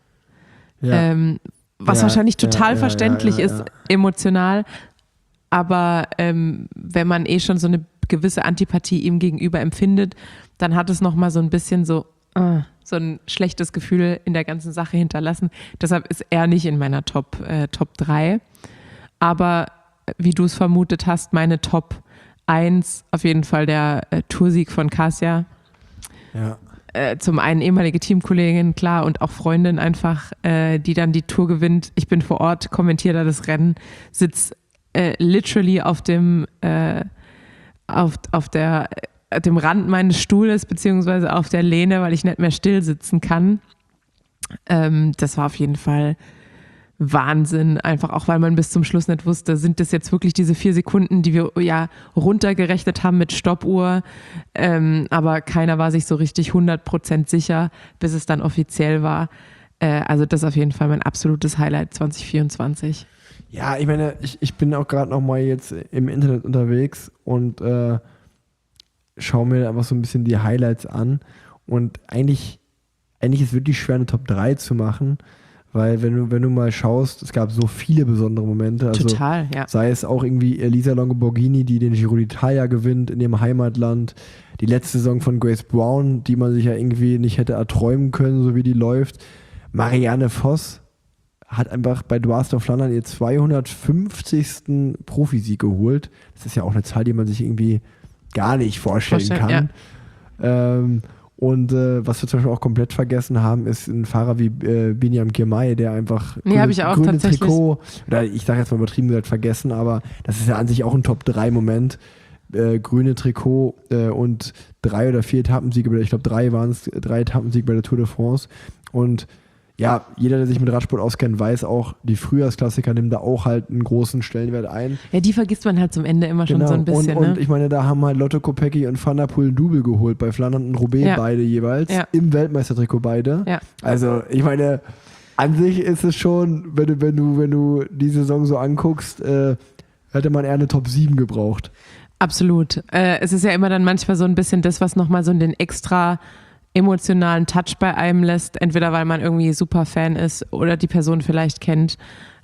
was wahrscheinlich total verständlich ist, emotional, aber wenn man schon so eine gewisse Antipathie ihm gegenüber empfindet, dann hat es nochmal so ein bisschen so ein schlechtes Gefühl in der ganzen Sache hinterlassen. Deshalb ist er nicht in meiner Top 3. Aber wie du es vermutet hast, meine Top 1 auf jeden Fall der Toursieg von Kasia. Ja. Zum einen ehemalige Teamkollegin, klar, und auch Freundin einfach, die dann die Tour gewinnt. Ich bin vor Ort, kommentiere da das Rennen, sitze literally auf dem Rand meines Stuhles beziehungsweise auf der Lehne, weil ich nicht mehr still sitzen kann. Das war auf jeden Fall Wahnsinn, einfach auch, weil man bis zum Schluss nicht wusste, sind das jetzt wirklich diese 4 Sekunden, die wir ja runtergerechnet haben mit Stoppuhr, aber keiner war sich so richtig 100% sicher, bis es dann offiziell war. Also das ist auf jeden Fall mein absolutes Highlight 2024. Ja, ich meine, ich bin auch gerade noch mal jetzt im Internet unterwegs und schaue mir einfach so ein bisschen die Highlights an und eigentlich ist es wirklich schwer, eine Top 3 zu machen, weil wenn du mal schaust, es gab so viele besondere Momente. Also Total, ja. sei es auch irgendwie Elisa Longo-Borghini, die den Giro d'Italia gewinnt in ihrem Heimatland, die letzte Saison von Grace Brown, die man sich ja irgendwie nicht hätte erträumen können, so wie die läuft. Marianne Vos hat einfach bei Dwars of Flandern ihr 250. Profisieg geholt. Das ist ja auch eine Zahl, die man sich irgendwie gar nicht vorstellen kann. Ja. Und was wir zum Beispiel auch komplett vergessen haben, ist ein Fahrer wie Binyam Girmay, der einfach grüne Trikot, oder ich sage jetzt mal übertrieben gesagt vergessen, aber das ist ja an sich auch ein Top-3-Moment. Grüne Trikot und 3 oder 4 Etappensiege, ich glaube 3 waren es, 3 Etappensiege bei der Tour de France. Und ja, jeder, der sich mit Radsport auskennt, weiß auch, die Frühjahrsklassiker nehmen da auch halt einen großen Stellenwert ein. Ja, die vergisst man halt zum Ende immer schon so ein bisschen. Und ich meine, da haben halt Lotto Kopecky und Van der Poel ein Double geholt, bei Flandern und Roubaix beide jeweils, im Weltmeistertrikot beide. Ja. Also ich meine, an sich ist es schon, wenn du die Saison so anguckst, hätte man eher eine Top 7 gebraucht. Absolut. Es ist ja immer dann manchmal so ein bisschen das, was nochmal so den extra emotionalen Touch bei einem lässt, entweder weil man irgendwie super Fan ist oder die Person vielleicht kennt,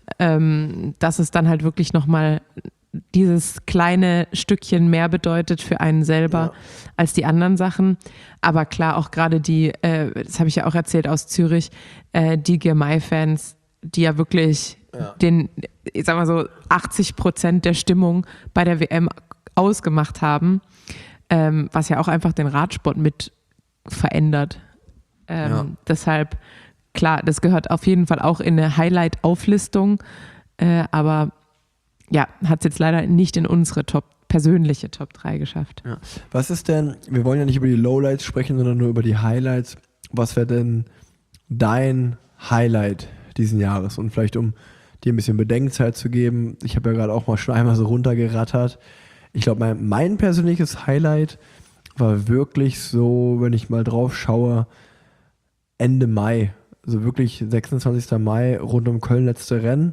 dass es dann halt wirklich nochmal dieses kleine Stückchen mehr bedeutet für einen selber als die anderen Sachen. Aber klar, auch gerade die, das habe ich ja auch erzählt aus Zürich, die Girmay-Fans, die ja wirklich ich sag mal so 80% der Stimmung bei der WM ausgemacht haben, was ja auch einfach den Radsport mit verändert. Deshalb, klar, das gehört auf jeden Fall auch in eine Highlight-Auflistung, aber ja, hat es jetzt leider nicht in unsere persönliche Top 3 geschafft. Ja. Was ist denn, wir wollen ja nicht über die Lowlights sprechen, sondern nur über die Highlights. Was wäre denn dein Highlight diesen Jahres? Und vielleicht, um dir ein bisschen Bedenkzeit zu geben, ich habe ja gerade auch mal schon einmal so runtergerattert. Ich glaube, mein persönliches Highlight war wirklich so, wenn ich mal drauf schaue, Ende Mai, also wirklich 26. Mai, rund um Köln, letzte Rennen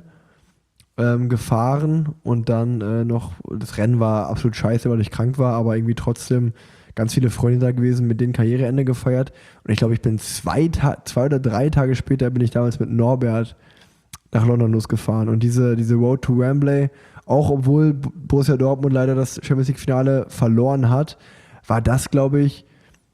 gefahren und dann noch, das Rennen war absolut scheiße, weil ich krank war, aber irgendwie trotzdem ganz viele Freunde da gewesen, mit denen Karriereende gefeiert und ich glaube, ich bin 2 oder 3 Tage später bin ich damals mit Norbert nach London losgefahren und diese Road to Wembley, auch obwohl Borussia Dortmund leider das Champions League Finale verloren hat, war das, glaube ich,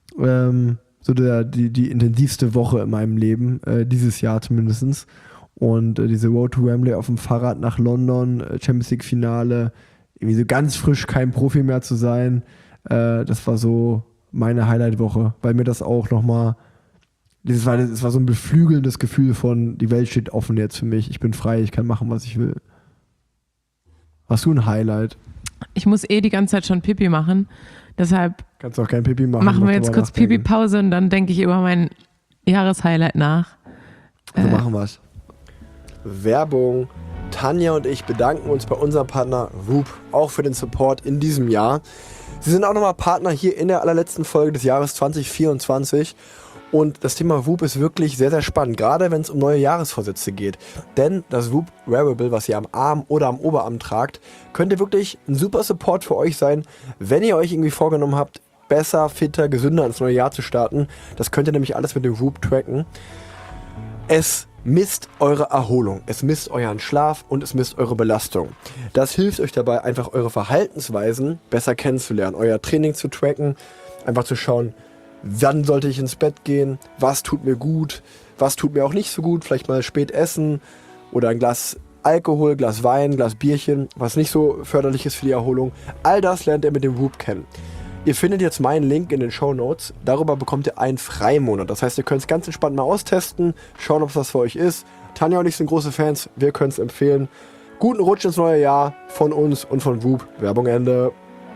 so die intensivste Woche in meinem Leben, dieses Jahr zumindest. Und diese Road to Wembley auf dem Fahrrad nach London, Champions League Finale, irgendwie so ganz frisch kein Profi mehr zu sein, das war so meine Highlight-Woche, weil mir das auch nochmal, das war so ein beflügelndes Gefühl von, die Welt steht offen jetzt für mich, ich bin frei, ich kann machen, was ich will. Hast du ein Highlight? Ich muss die ganze Zeit schon Pipi machen. Deshalb kannst du auch kein Pipi machen. Machen wir jetzt kurz Pipi-Pause und dann denke ich über mein Jahreshighlight nach. So machen wir es. Werbung. Tanja und ich bedanken uns bei unserem Partner Whoop auch für den Support in diesem Jahr. Sie sind auch nochmal Partner hier in der allerletzten Folge des Jahres 2024. Und das Thema Whoop ist wirklich sehr, sehr spannend, gerade wenn es um neue Jahresvorsätze geht. Denn das Whoop Wearable, was ihr am Arm oder am Oberarm tragt, könnte wirklich ein super Support für euch sein, wenn ihr euch irgendwie vorgenommen habt, besser, fitter, gesünder ins neue Jahr zu starten. Das könnt ihr nämlich alles mit dem Whoop tracken. Es misst eure Erholung, es misst euren Schlaf und es misst eure Belastung. Das hilft euch dabei, einfach eure Verhaltensweisen besser kennenzulernen, euer Training zu tracken, einfach zu schauen, wann sollte ich ins Bett gehen, was tut mir gut, was tut mir auch nicht so gut, vielleicht mal spät essen oder ein Glas Alkohol, Glas Wein, Glas Bierchen, was nicht so förderlich ist für die Erholung. All das lernt ihr mit dem Whoop kennen. Ihr findet jetzt meinen Link in den Shownotes, darüber bekommt ihr einen Freimonat. Das heißt, ihr könnt es ganz entspannt mal austesten, schauen, ob es was für euch ist. Tanja und ich sind große Fans, wir können es empfehlen. Guten Rutsch ins neue Jahr von uns und von Whoop. Werbung Ende.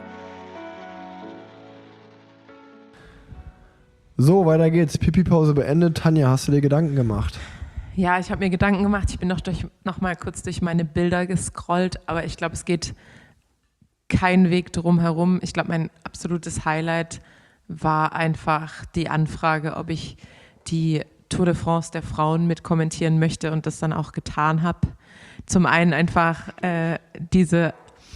So, weiter geht's. Pipi-Pause beendet. Tanja, hast du dir Gedanken gemacht? Ja, ich habe mir Gedanken gemacht. Ich bin noch mal kurz durch meine Bilder gescrollt, aber ich glaube, es geht kein Weg drum herum. Ich glaube, mein absolutes Highlight war einfach die Anfrage, ob ich die Tour de France der Frauen mit kommentieren möchte und das dann auch getan habe. Zum einen einfach diese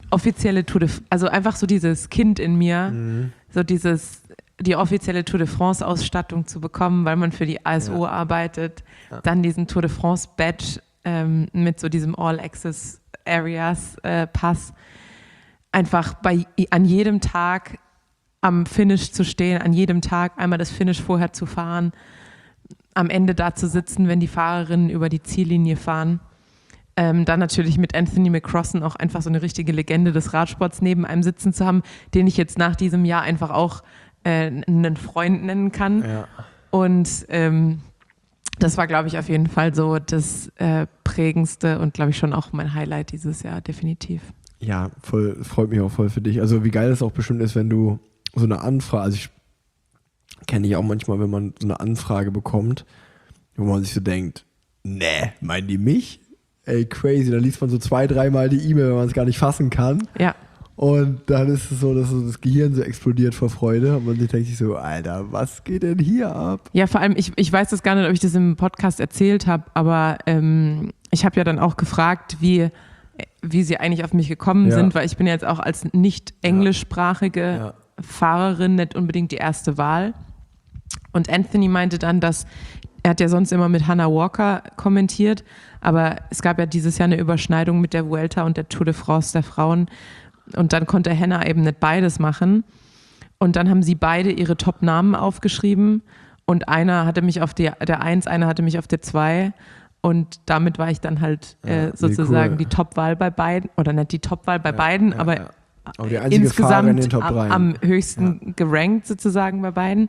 offizielle Tour de also einfach so dieses Kind in mir, so die offizielle Tour de France Ausstattung zu bekommen, weil man für die ASO arbeitet, dann diesen Tour de France Badge mit so diesem All Access Areas Pass, einfach an jedem Tag am Finish zu stehen, an jedem Tag einmal das Finish vorher zu fahren, am Ende da zu sitzen, wenn die Fahrerinnen über die Ziellinie fahren. Dann natürlich mit Anthony McCrossan auch einfach so eine richtige Legende des Radsports neben einem sitzen zu haben, den ich jetzt nach diesem Jahr einfach auch einen Freund nennen kann. Ja. Und das war, glaube ich, auf jeden Fall so das prägendste und, glaube ich, schon auch mein Highlight dieses Jahr, definitiv. Ja, voll, freut mich auch voll für dich. Also wie geil das auch bestimmt ist, wenn du so eine Anfrage, also ich kenne ich auch manchmal, wenn man so eine Anfrage bekommt, wo man sich so denkt, nee, meinen die mich? Ey, crazy, dann liest man so 2-3 Mal die E-Mail, wenn man es gar nicht fassen kann. Ja. Und dann ist es so, dass so das Gehirn so explodiert vor Freude und man sich denkt sich so, Alter, was geht denn hier ab? Ja, vor allem, ich weiß das gar nicht, ob ich das im Podcast erzählt habe, aber ich habe ja dann auch gefragt, wie sie eigentlich auf mich gekommen sind, weil ich bin ja jetzt auch als nicht englischsprachige Fahrerin nicht unbedingt die erste Wahl. Und Anthony meinte dann, dass er hat ja sonst immer mit Hannah Walker kommentiert, aber es gab ja dieses Jahr eine Überschneidung mit der Vuelta und der Tour de France der Frauen. Und dann konnte Hannah eben nicht beides machen. Und dann haben sie beide ihre Top-Namen aufgeschrieben. Und einer hatte mich auf der 1, einer hatte mich auf der 2. Und damit war ich dann halt sozusagen die Top-Wahl bei beiden. Oder nicht die Top-Wahl bei beiden, aber die einzige insgesamt in den Top 3. Am höchsten gerankt sozusagen bei beiden.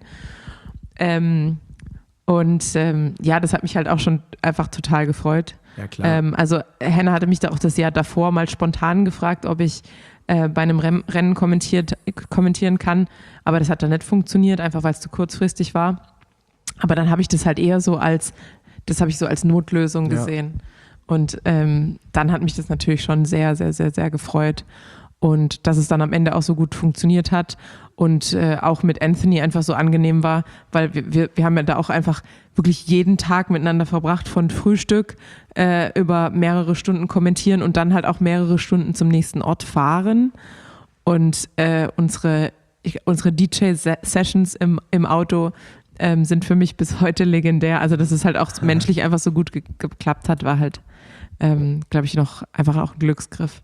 Das hat mich halt auch schon einfach total gefreut. Ja, klar. Also Hannah hatte mich da auch das Jahr davor mal spontan gefragt, ob ich bei einem Rennen kommentieren kann, aber das hat dann nicht funktioniert, einfach weil es zu kurzfristig war. Aber dann habe ich das halt eher so als Notlösung gesehen. Und dann hat mich das natürlich schon sehr, sehr, sehr, sehr gefreut. Und dass es dann am Ende auch so gut funktioniert hat und auch mit Anthony einfach so angenehm war, weil wir haben ja da auch einfach wirklich jeden Tag miteinander verbracht, von Frühstück über mehrere Stunden kommentieren und dann halt auch mehrere Stunden zum nächsten Ort fahren. Und unsere DJ-Sessions im Auto sind für mich bis heute legendär. Also dass es halt auch menschlich einfach so gut geklappt hat, war halt, glaube ich, noch einfach auch ein Glücksgriff.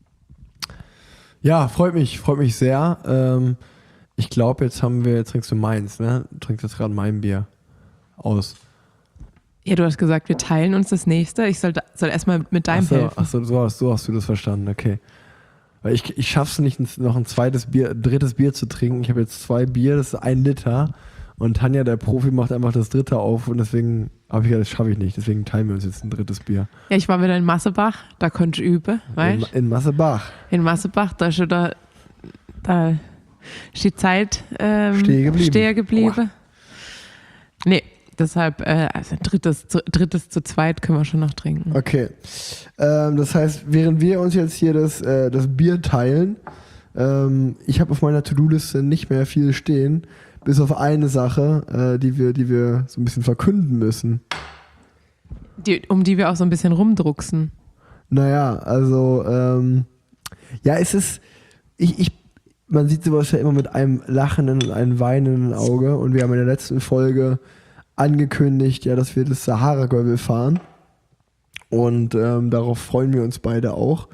Ja, freut mich sehr. Ich glaube, jetzt trinkst du meins, ne? Du trinkst jetzt gerade mein Bier aus. Ja, du hast gesagt, wir teilen uns das nächste. Ich soll erstmal mit deinem helfen. Achso, so hast du das verstanden, okay. Weil ich schaff's nicht, noch ein drittes Bier zu trinken. Ich habe jetzt 2 Bier, das ist 1 Liter. Und Tanja, der Profi, macht einfach das 3. auf und deswegen habe ich gesagt, das schaffe ich nicht. Deswegen teilen wir uns jetzt ein 3. Bier. Ja, ich war wieder in Massebach, da konnte ich üben, weißt du? In Massebach. In Massebach, da ist die Zeit stehen geblieben. Nee, deshalb, also drittes zu zweit können wir schon noch trinken. Okay. Das heißt, während wir uns jetzt hier das Bier teilen, ich habe auf meiner To-Do-Liste nicht mehr viel stehen, bis auf eine Sache, die wir so ein bisschen verkünden müssen. Um die wir auch so ein bisschen rumdrucksen. Naja, also, es ist, man sieht sowas ja immer mit einem lachenden und einem weinenden Auge und wir haben in der letzten Folge angekündigt, dass wir das Sahara-Gravel fahren und darauf freuen wir uns beide auch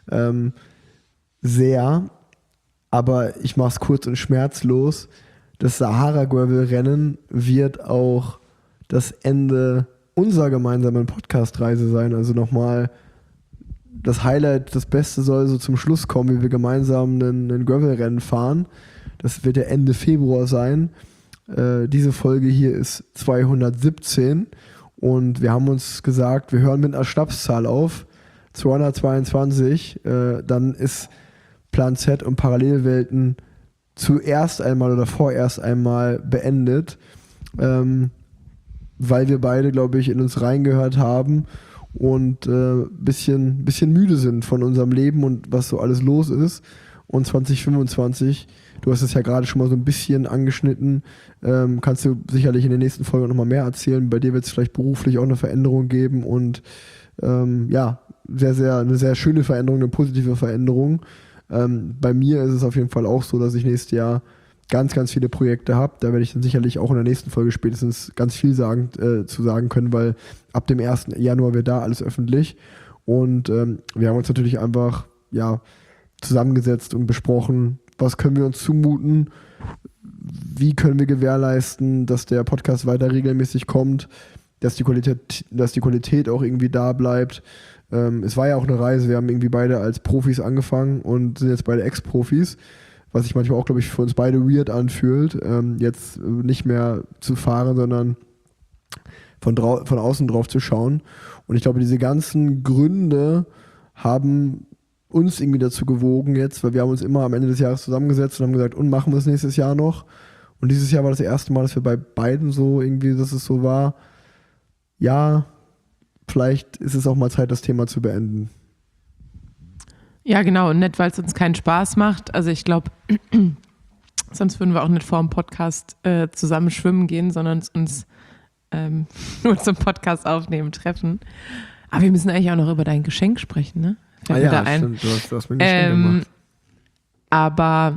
sehr, aber ich mache es kurz und schmerzlos. Das Sahara-Gravel-Rennen wird auch das Ende unserer gemeinsamen Podcast-Reise sein. Also nochmal das Highlight, das Beste soll so zum Schluss kommen, wie wir gemeinsam ein Gravel-Rennen fahren. Das wird ja Ende Februar sein. Diese Folge hier ist 217 und wir haben uns gesagt, wir hören mit einer Schnapszahl auf. 222, dann ist Plan Z und Parallelwelten vorerst einmal beendet, weil wir beide, glaube ich, in uns reingehört haben und bisschen müde sind von unserem Leben und was so alles los ist. Und 2025, du hast es ja gerade schon mal so ein bisschen angeschnitten, kannst du sicherlich in der nächsten Folge noch mal mehr erzählen. Bei dir wird es vielleicht beruflich auch eine Veränderung geben und eine sehr schöne Veränderung, eine positive Veränderung. Bei mir ist es auf jeden Fall auch so, dass ich nächstes Jahr ganz, ganz viele Projekte habe. Da werde ich dann sicherlich auch in der nächsten Folge spätestens ganz viel zu sagen können, weil ab dem 1. Januar wird da alles öffentlich. Und wir haben uns natürlich einfach zusammengesetzt und besprochen, was können wir uns zumuten, wie können wir gewährleisten, dass der Podcast weiter regelmäßig kommt, dass die Qualität auch irgendwie da bleibt. Es war ja auch eine Reise, wir haben irgendwie beide als Profis angefangen und sind jetzt beide Ex-Profis, was sich manchmal auch, glaube ich, für uns beide weird anfühlt, jetzt nicht mehr zu fahren, sondern von außen drauf zu schauen. Und ich glaube, diese ganzen Gründe haben uns irgendwie dazu gewogen jetzt, weil wir haben uns immer am Ende des Jahres zusammengesetzt und haben gesagt, und machen wir es nächstes Jahr noch. Und dieses Jahr war das erste Mal, dass wir bei beiden so irgendwie, dass es so war, ja, vielleicht ist es auch mal Zeit, das Thema zu beenden. Ja, genau. Und nicht, weil es uns keinen Spaß macht. Also ich glaube, sonst würden wir auch nicht vor dem Podcast zusammen schwimmen gehen, sondern uns nur zum Podcast aufnehmen treffen. Aber wir müssen eigentlich auch noch über dein Geschenk sprechen, ne? Fällt mir da ein. Stimmt. Du hast mir ein Geschenk gemacht. Aber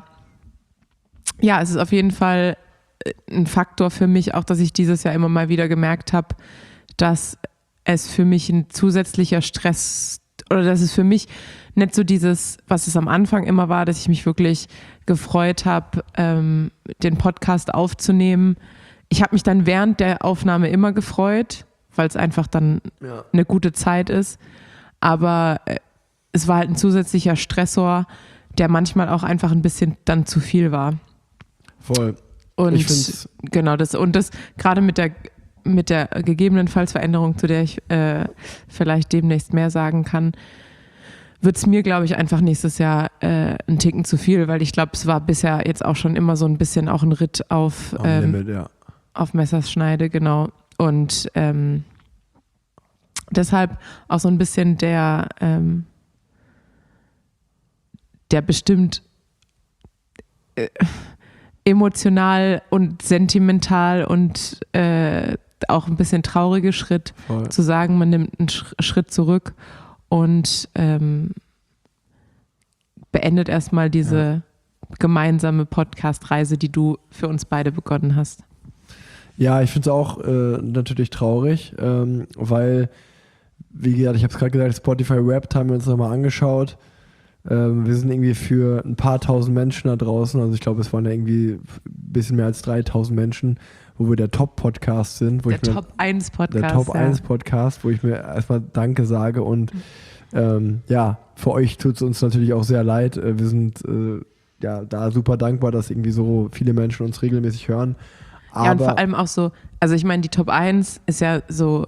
ja, es ist auf jeden Fall ein Faktor für mich, auch dass ich dieses Jahr immer mal wieder gemerkt habe, dass es für mich ein zusätzlicher Stress oder dass es für mich nicht so dieses, was es am Anfang immer war, dass ich mich wirklich gefreut habe, den Podcast aufzunehmen. Ich habe mich dann während der Aufnahme immer gefreut, weil es einfach dann eine gute Zeit ist. Aber es war halt ein zusätzlicher Stressor, der manchmal auch einfach ein bisschen dann zu viel war. Voll. Und ich find's genau das gerade mit der gegebenenfalls Veränderung, zu der ich vielleicht demnächst mehr sagen kann, wird es mir, glaube ich, einfach nächstes Jahr ein Ticken zu viel, weil ich glaube, es war bisher jetzt auch schon immer so ein bisschen auch ein Ritt auf Limit, auf Messerschneide, genau. Und deshalb auch so ein bisschen der bestimmt emotional und sentimental und auch ein bisschen traurige Schritt, Voll. zu sagen, man nimmt einen Schritt zurück und beendet erstmal diese gemeinsame Podcast-Reise, die du für uns beide begonnen hast. Ja, ich finde es auch natürlich traurig, weil, wie gesagt, ich habe es gerade gesagt, Spotify Wrapped haben wir uns nochmal angeschaut. Wir sind irgendwie für ein paar tausend Menschen da draußen, also ich glaube, es waren ja irgendwie ein bisschen mehr als 3000 Menschen, wo wir der Top-Podcast sind. Der Top-1-Podcast, wo ich mir erstmal Danke sage und für euch tut es uns natürlich auch sehr leid. Wir sind da super dankbar, dass irgendwie so viele Menschen uns regelmäßig hören. Ja, und vor allem auch so, also ich meine, die Top 1 ist ja so,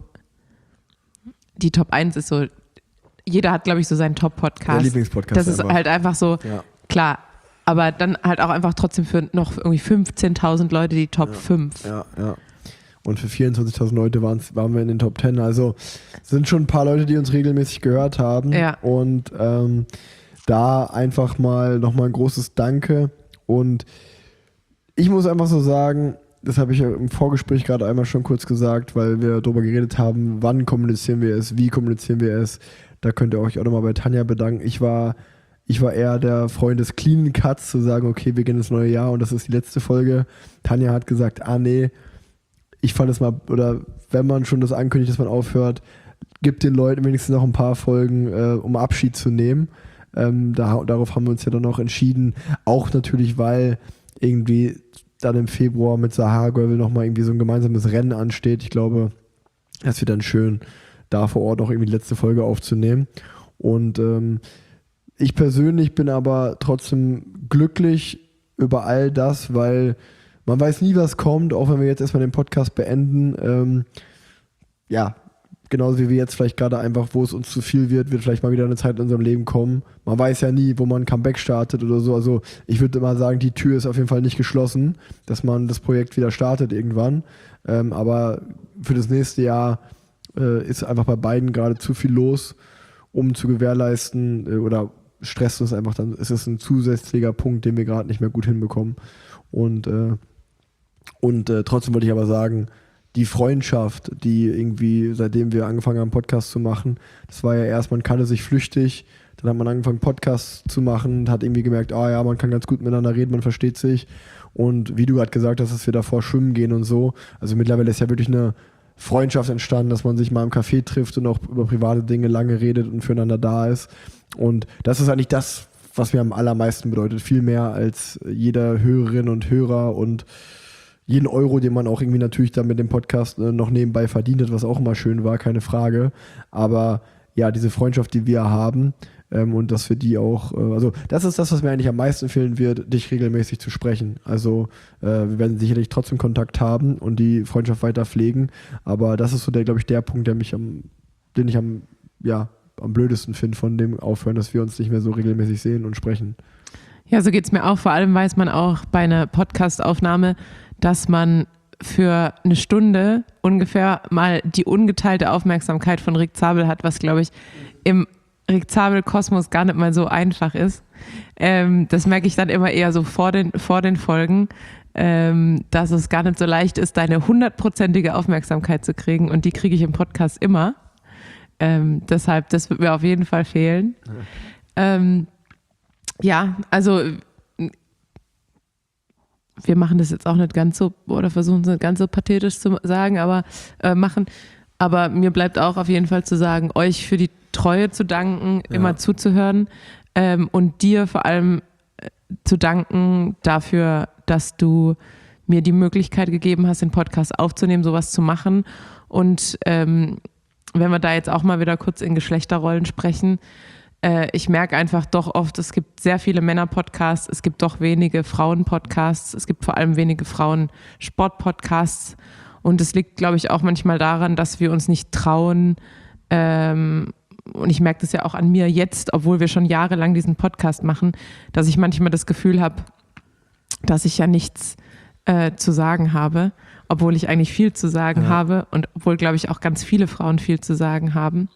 jeder hat, glaube ich, so seinen Top-Podcast. Der Lieblingspodcast. Das ist halt einfach so, klar, aber dann halt auch einfach trotzdem für noch irgendwie 15.000 Leute die Top 5. Ja. Und für 24.000 Leute waren wir in den Top 10. Also sind schon ein paar Leute, die uns regelmäßig gehört haben. Ja. Und da einfach nochmal ein großes Danke. Und ich muss einfach so sagen, das habe ich ja im Vorgespräch gerade einmal schon kurz gesagt, weil wir darüber geredet haben, wann kommunizieren wir es, wie kommunizieren wir es. Da könnt ihr euch auch nochmal bei Tanja bedanken. Ich war eher der Freund des Clean Cuts, zu sagen, okay, wir gehen ins neue Jahr und das ist die letzte Folge. Tanja hat gesagt, nee, ich fand es mal, oder wenn man schon das ankündigt, dass man aufhört, gibt den Leuten wenigstens noch ein paar Folgen, um Abschied zu nehmen. Darauf haben wir uns ja dann auch entschieden. Auch natürlich, weil irgendwie dann im Februar mit Sahara Gravel nochmal irgendwie so ein gemeinsames Rennen ansteht. Ich glaube, es wird dann schön, da vor Ort auch irgendwie die letzte Folge aufzunehmen. Und ich persönlich bin aber trotzdem glücklich über all das, weil man weiß nie, was kommt, auch wenn wir jetzt erstmal den Podcast beenden. Genauso wie wir jetzt vielleicht gerade einfach, wo es uns zu viel wird vielleicht mal wieder eine Zeit in unserem Leben kommen. Man weiß ja nie, wo man ein Comeback startet oder so. Also ich würde mal sagen, die Tür ist auf jeden Fall nicht geschlossen, dass man das Projekt wieder startet irgendwann. Aber für das nächste Jahr ist einfach bei beiden gerade zu viel los, um zu gewährleisten oder stresst uns einfach, dann ist es ein zusätzlicher Punkt, den wir gerade nicht mehr gut hinbekommen. Und trotzdem wollte ich aber sagen, die Freundschaft, die irgendwie, seitdem wir angefangen haben, Podcast zu machen, das war ja erst, man kannte sich flüchtig, Dann hat man angefangen, Podcasts zu machen und hat irgendwie gemerkt, man kann ganz gut miteinander reden, man versteht sich. Und wie du gerade gesagt hast, dass wir davor schwimmen gehen und so. Also mittlerweile ist ja wirklich eine Freundschaft entstanden, dass man sich mal im Café trifft und auch über private Dinge lange redet und füreinander da ist. Und das ist eigentlich das, was mir am allermeisten bedeutet. Viel mehr als jeder Hörerin und Hörer und jeden Euro, den man auch irgendwie natürlich dann mit dem Podcast noch nebenbei verdient hat, was auch immer schön war, keine Frage. Aber ja, diese Freundschaft, die wir haben und dass wir die auch, also das ist das, was mir eigentlich am meisten fehlen wird, dich regelmäßig zu sprechen. Also wir werden sicherlich trotzdem Kontakt haben und die Freundschaft weiter pflegen, aber das ist so glaube ich, der Punkt, den ich am blödesten finde von dem Aufhören, dass wir uns nicht mehr so regelmäßig sehen und sprechen. Ja, so geht es mir auch. Vor allem weiß man auch bei einer Podcast-Aufnahme, dass man für eine Stunde ungefähr mal die ungeteilte Aufmerksamkeit von Rick Zabel hat, was, glaube ich, im Rick Zabel-Kosmos gar nicht mal so einfach ist. Das merke ich dann immer eher so vor den Folgen, dass es gar nicht so leicht ist, deine 100%ige Aufmerksamkeit zu kriegen, und die kriege ich im Podcast immer. Deshalb, das wird mir auf jeden Fall fehlen. Also wir machen das jetzt auch nicht ganz so, oder versuchen es nicht ganz so pathetisch zu sagen, aber aber mir bleibt auch auf jeden Fall zu sagen, euch für die Treue zu danken, immer zuzuhören, und dir vor allem zu danken dafür, dass du mir die Möglichkeit gegeben hast, den Podcast aufzunehmen, sowas zu machen. Und wenn wir da jetzt auch mal wieder kurz in Geschlechterrollen sprechen, ich merke einfach doch oft, es gibt sehr viele Männer-Podcasts, es gibt doch wenige Frauen-Podcasts, es gibt vor allem wenige Frauen-Sport-Podcasts, und es liegt, glaube ich, auch manchmal daran, dass wir uns nicht trauen, und ich merke das ja auch an mir jetzt, obwohl wir schon jahrelang diesen Podcast machen, dass ich manchmal das Gefühl habe, dass ich ja nichts zu sagen habe, obwohl ich eigentlich viel zu sagen habe und obwohl, glaube ich, auch ganz viele Frauen viel zu sagen haben.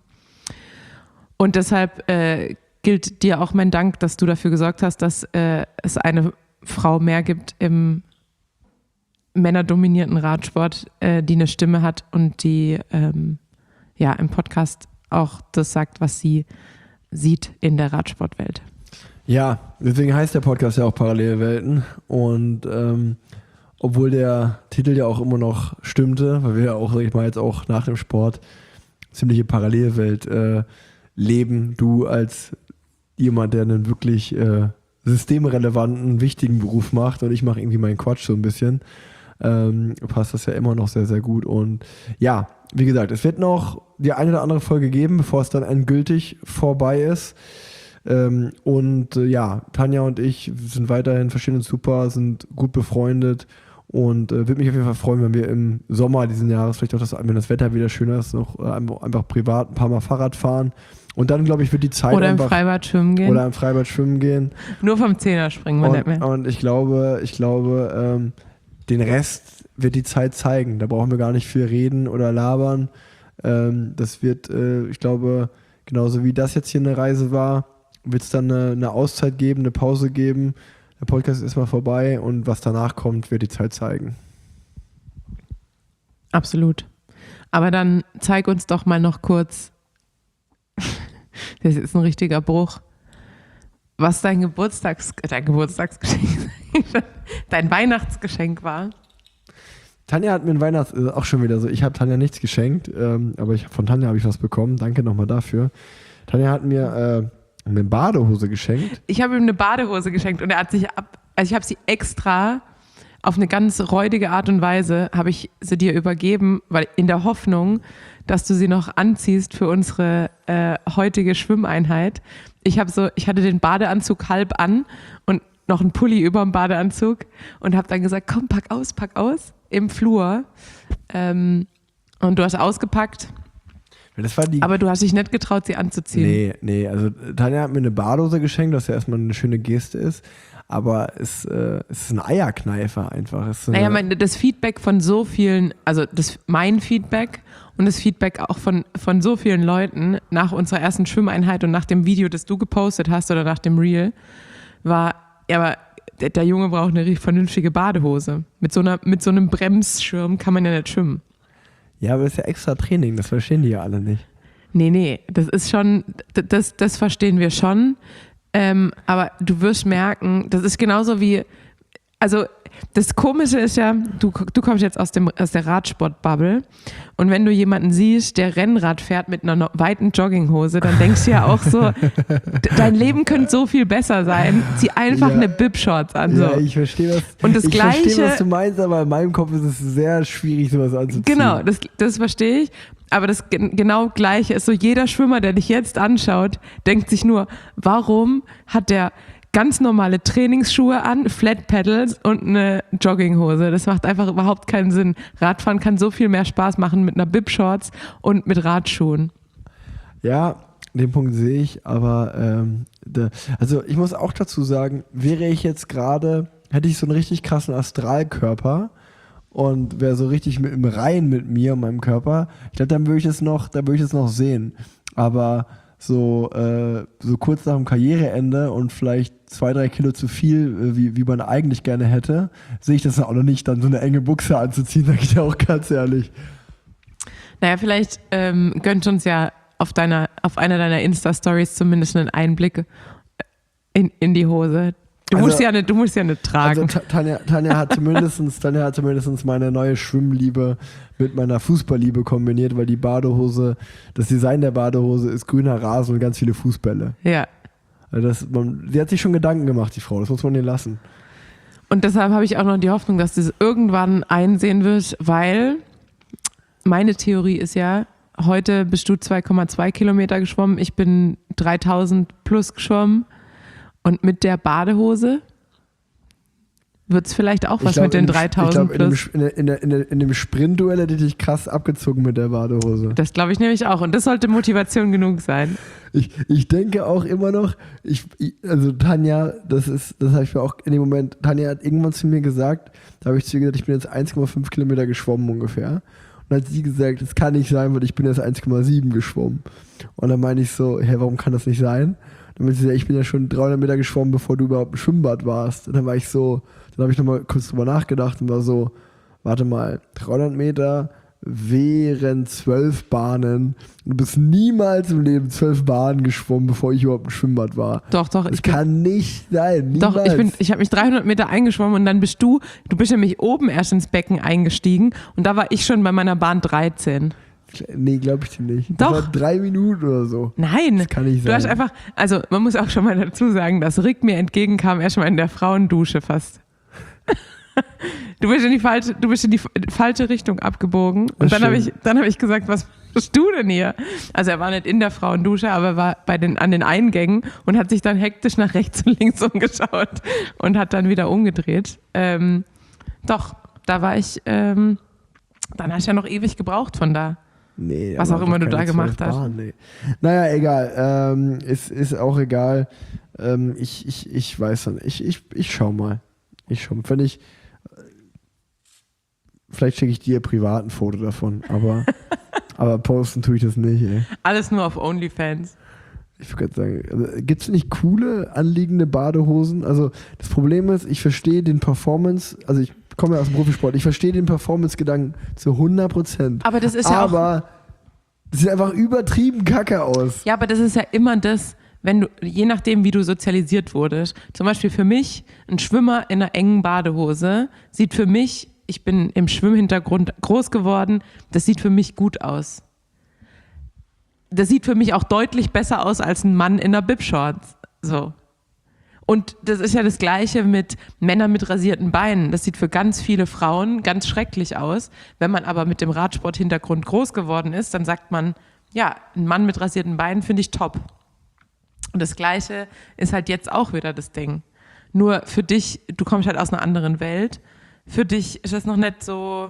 Und deshalb gilt dir auch mein Dank, dass du dafür gesorgt hast, dass es eine Frau mehr gibt im männerdominierten Radsport, die eine Stimme hat und die im Podcast auch das sagt, was sie sieht in der Radsportwelt. Ja, deswegen heißt der Podcast ja auch Parallelwelten. Und obwohl der Titel ja auch immer noch stimmte, weil wir ja auch, sag ich mal, jetzt auch nach dem Sport ziemliche Parallelwelt leben, du als jemand, der einen wirklich systemrelevanten, wichtigen Beruf macht, und ich mache irgendwie meinen Quatsch so ein bisschen, passt das ja immer noch sehr, sehr gut. Und ja, wie gesagt, es wird noch die eine oder andere Folge geben, bevor es dann endgültig vorbei ist. Tanja und ich sind weiterhin, verstehen uns super, sind gut befreundet, und würde mich auf jeden Fall freuen, wenn wir im Sommer diesen Jahres, vielleicht auch wenn das Wetter wieder schöner ist, noch einfach privat ein paar Mal Fahrrad fahren. Und dann, glaube ich, wird die Zeit oder im Freibad schwimmen gehen. Nur vom Zehner springen wir nicht mehr. Und ich glaube, den Rest wird die Zeit zeigen. Da brauchen wir gar nicht viel reden oder labern. Das wird, ich glaube, genauso wie das jetzt hier eine Reise war, wird es dann eine Auszeit geben, eine Pause geben. Der Podcast ist mal vorbei, und was danach kommt, wird die Zeit zeigen. Absolut. Aber dann zeig uns doch mal noch kurz, das ist ein richtiger Bruch, was dein Geburtstagsgeschenk, dein Weihnachtsgeschenk war. Tanja hat mir ein auch schon wieder so, ich habe Tanja nichts geschenkt, aber von Tanja habe ich was bekommen. Danke nochmal dafür. Tanja hat mir eine Badehose geschenkt. Ich habe ihm eine Badehose geschenkt, und er hat sich ich habe sie extra auf eine ganz räudige Art und Weise, habe ich sie dir übergeben, weil in der Hoffnung, dass du sie noch anziehst für unsere heutige Schwimmeinheit. Ich hatte den Badeanzug halb an und noch einen Pulli über dem Badeanzug und habe dann gesagt, komm, pack aus im Flur. Und du hast ausgepackt. Aber du hast dich nicht getraut, sie anzuziehen. Nee, also Tanja hat mir eine Badehose geschenkt, was ja erstmal eine schöne Geste ist, aber es ist ein Eierkneifer einfach. Das Feedback von so vielen, also mein Feedback und das Feedback auch von so vielen Leuten nach unserer ersten Schwimmeinheit und nach dem Video, das du gepostet hast oder nach dem Reel, war, ja, aber der Junge braucht eine vernünftige Badehose. Mit so einem Bremsschirm kann man ja nicht schwimmen. Ja, aber das ist ja extra Training, das verstehen die ja alle nicht. Nee, das ist schon, das verstehen wir schon. Aber du wirst merken, das ist genauso wie, also das Komische ist ja, du kommst jetzt aus der Radsport-Bubble und wenn du jemanden siehst, der Rennrad fährt mit einer weiten Jogginghose, dann denkst du ja auch so, dein Leben könnte so viel besser sein. Zieh einfach eine Bib-Shorts an. So. Ja, ich verstehe das. Und das Gleiche, verstehe, was du meinst, aber in meinem Kopf ist es sehr schwierig, sowas anzuziehen. Genau, das verstehe ich. Aber das genau Gleiche ist so, jeder Schwimmer, der dich jetzt anschaut, denkt sich nur, warum hat der ganz normale Trainingsschuhe an, Flat Pedals und eine Jogginghose. Das macht einfach überhaupt keinen Sinn. Radfahren kann so viel mehr Spaß machen mit einer Bib-Shorts und mit Radschuhen. Ja, den Punkt sehe ich, aber also ich muss auch dazu sagen, wäre ich jetzt gerade, hätte ich so einen richtig krassen Astralkörper und wäre so richtig im Reinen mit mir und meinem Körper, ich glaube, dann würde ich das noch sehen. Aber so kurz nach dem Karriereende und vielleicht 2-3 Kilo zu viel, wie man eigentlich gerne hätte, sehe ich das auch noch nicht, dann so eine enge Buchse anzuziehen, sage ich dir auch ganz ehrlich. Naja, vielleicht gönnt uns ja auf einer deiner Insta-Stories zumindest einen Einblick in die Hose. Du musst ja nicht tragen. Also Tanja hat zumindest meine neue Schwimmliebe mit meiner Fußballliebe kombiniert, weil die Badehose, das Design der Badehose ist grüner Rasen und ganz viele Fußbälle. Ja. Also sie hat sich schon Gedanken gemacht, die Frau, das muss man ihr lassen. Und deshalb habe ich auch noch die Hoffnung, dass das irgendwann einsehen wird, weil meine Theorie ist ja, heute bist du 2,2 Kilometer geschwommen, ich bin 3000 plus geschwommen. Und mit der Badehose wird es vielleicht auch was mit den 3000 plus. In dem Sprintduell hätte ich dich krass abgezogen mit der Badehose. Das glaube ich nämlich auch. Und das sollte Motivation genug sein. Ich denke auch immer noch, also Tanja, das habe ich mir auch in dem Moment, Tanja hat irgendwann zu mir gesagt, da habe ich zu ihr gesagt, ich bin jetzt 1,5 Kilometer geschwommen ungefähr. Und dann hat sie gesagt, das kann nicht sein, weil ich bin jetzt 1,7 geschwommen. Und dann meine ich so, warum kann das nicht sein? Dann meinte sie, ich bin ja schon 300 Meter geschwommen, bevor du überhaupt im Schwimmbad warst. Und dann war ich so, dann habe ich nochmal kurz drüber nachgedacht und war so, warte mal, 300 Meter wären 12 Bahnen. Du bist niemals im Leben 12 Bahnen geschwommen, bevor ich überhaupt im Schwimmbad war. Doch. Das kann nicht sein, niemals. Doch, ich habe mich 300 Meter eingeschwommen und dann bist du nämlich oben erst ins Becken eingestiegen und da war ich schon bei meiner Bahn 13. Nee, glaube ich dir nicht. Doch. Das war 3 Minuten oder so. Nein. Das kann nicht sein. Du hast einfach, also man muss auch schon mal dazu sagen, dass Rick mir entgegenkam, erst mal in der Frauendusche fast. Du bist in die falsche Richtung abgebogen. Und dann habe ich gesagt, was machst du denn hier? Also er war nicht in der Frauendusche, aber er war an den Eingängen und hat sich dann hektisch nach rechts und links umgeschaut und hat dann wieder umgedreht. Doch, da war ich, dann hast du ja noch ewig gebraucht von da. Nee, was auch immer du da gemacht hast. Bahn, nee. Naja, egal. Ist auch egal. Ich weiß dann. Ich schau mal. Vielleicht schicke ich dir privat ein Foto davon, aber posten tue ich das nicht, ey. Alles nur auf OnlyFans. Ich würde gerade sagen, also, gibt es nicht coole, anliegende Badehosen? Also das Problem ist, ich verstehe den Performance, also ich komme ja aus dem Profisport, ich verstehe den Performance-Gedanken zu 100%. Aber das ist ja aber das sieht einfach übertrieben kacke aus. Ja, aber das ist ja immer das, wenn du, je nachdem, wie du sozialisiert wurdest. Zum Beispiel für mich, ein Schwimmer in einer engen Badehose sieht für mich, ich bin im Schwimmhintergrund groß geworden, das sieht für mich gut aus. Das sieht für mich auch deutlich besser aus als ein Mann in einer Bib-Shorts. So. Und das ist ja das Gleiche mit Männern mit rasierten Beinen. Das sieht für ganz viele Frauen ganz schrecklich aus. Wenn man aber mit dem Radsport-Hintergrund groß geworden ist, dann sagt man, ja, ein Mann mit rasierten Beinen finde ich top. Und das Gleiche ist halt jetzt auch wieder das Ding. Nur für dich, du kommst halt aus einer anderen Welt. Für dich ist das noch nicht so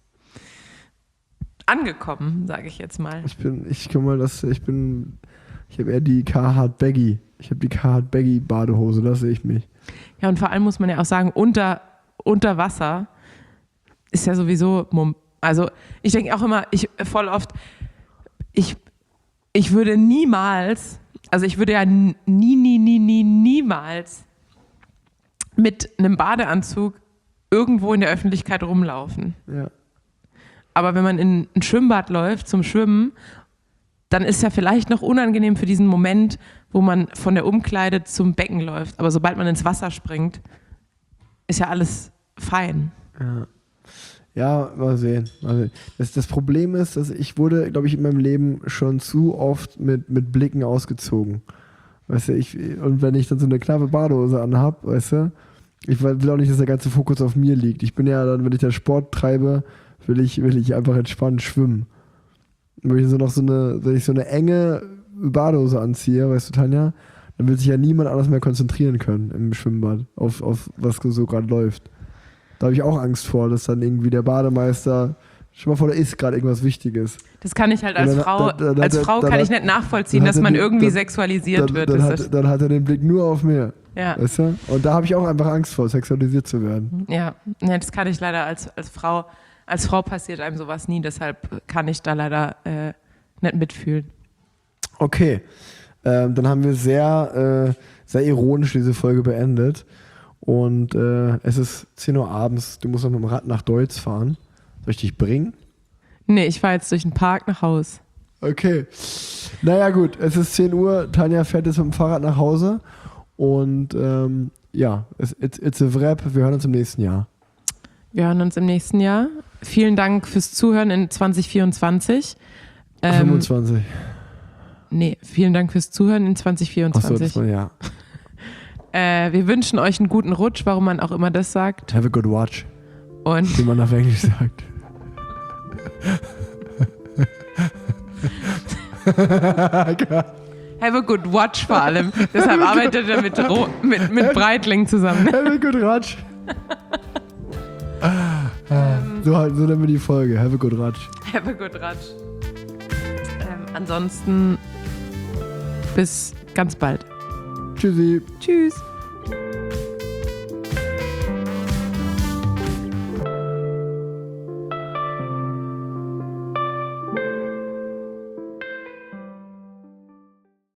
angekommen, sage ich jetzt mal. Ich habe eher die Carhartt Baggy. Ich habe die Carhartt Baggy Badehose, da sehe ich mich. Ja, und vor allem muss man ja auch sagen, unter Wasser ist ja sowieso, also ich denke auch immer, voll oft, ich würde niemals, also ich würde ja niemals mit einem Badeanzug irgendwo in der Öffentlichkeit rumlaufen. Ja. Aber wenn man in ein Schwimmbad läuft zum Schwimmen, dann ist ja vielleicht noch unangenehm für diesen Moment, wo man von der Umkleide zum Becken läuft. Aber sobald man ins Wasser springt, ist ja alles fein. Ja, mal sehen. Das Problem ist, dass ich wurde, glaube ich, in meinem Leben schon zu oft mit Blicken ausgezogen. Weißt du, und wenn ich dann so eine knappe Badehose anhab, weißt du, ich will auch nicht, dass der ganze Fokus auf mir liegt. Ich bin ja dann, wenn ich dann Sport treibe, will ich einfach entspannt schwimmen. Wenn ich wenn ich so eine enge Badehose anziehe, weißt du, Tanja, dann will sich ja niemand anders mehr konzentrieren können im Schwimmbad auf was so gerade läuft. Da habe ich auch Angst vor, dass dann irgendwie der Bademeister, stell mal vor, da ist gerade irgendwas Wichtiges. Das kann ich halt als Frau, kann ich nicht nachvollziehen, dass man irgendwie sexualisiert wird. Dann hat er den Blick nur auf mir. Ja. Weißt du? Und da habe ich auch einfach Angst vor, sexualisiert zu werden. Ja, das kann ich leider als Frau. Als Frau passiert einem sowas nie, deshalb kann ich da leider nicht mitfühlen. Okay, dann haben wir sehr ironisch diese Folge beendet. Und es ist 10 Uhr abends, du musst noch mit dem Rad nach Deutz fahren. Soll ich dich bringen? Nee, ich fahre jetzt durch den Park nach Haus. Okay. Naja gut, es ist 10 Uhr, Tanja fährt jetzt mit dem Fahrrad nach Hause. Und it's a wrap, wir hören uns im nächsten Jahr. Wir hören uns im nächsten Jahr. Vielen Dank fürs Zuhören in 2024. 25. Nee, vielen Dank fürs Zuhören in 2024. Achso, das war ja. Wir wünschen euch einen guten Rutsch, warum man auch immer das sagt. Have a good watch. Und wie man auf Englisch sagt. Have a good watch vor allem. Deshalb arbeitet er mit Breitling zusammen. Have a good watch. So nennen wir die Folge. Have a good watch. Have a good watch. Ansonsten bis ganz bald. Tschüssi. Tschüss.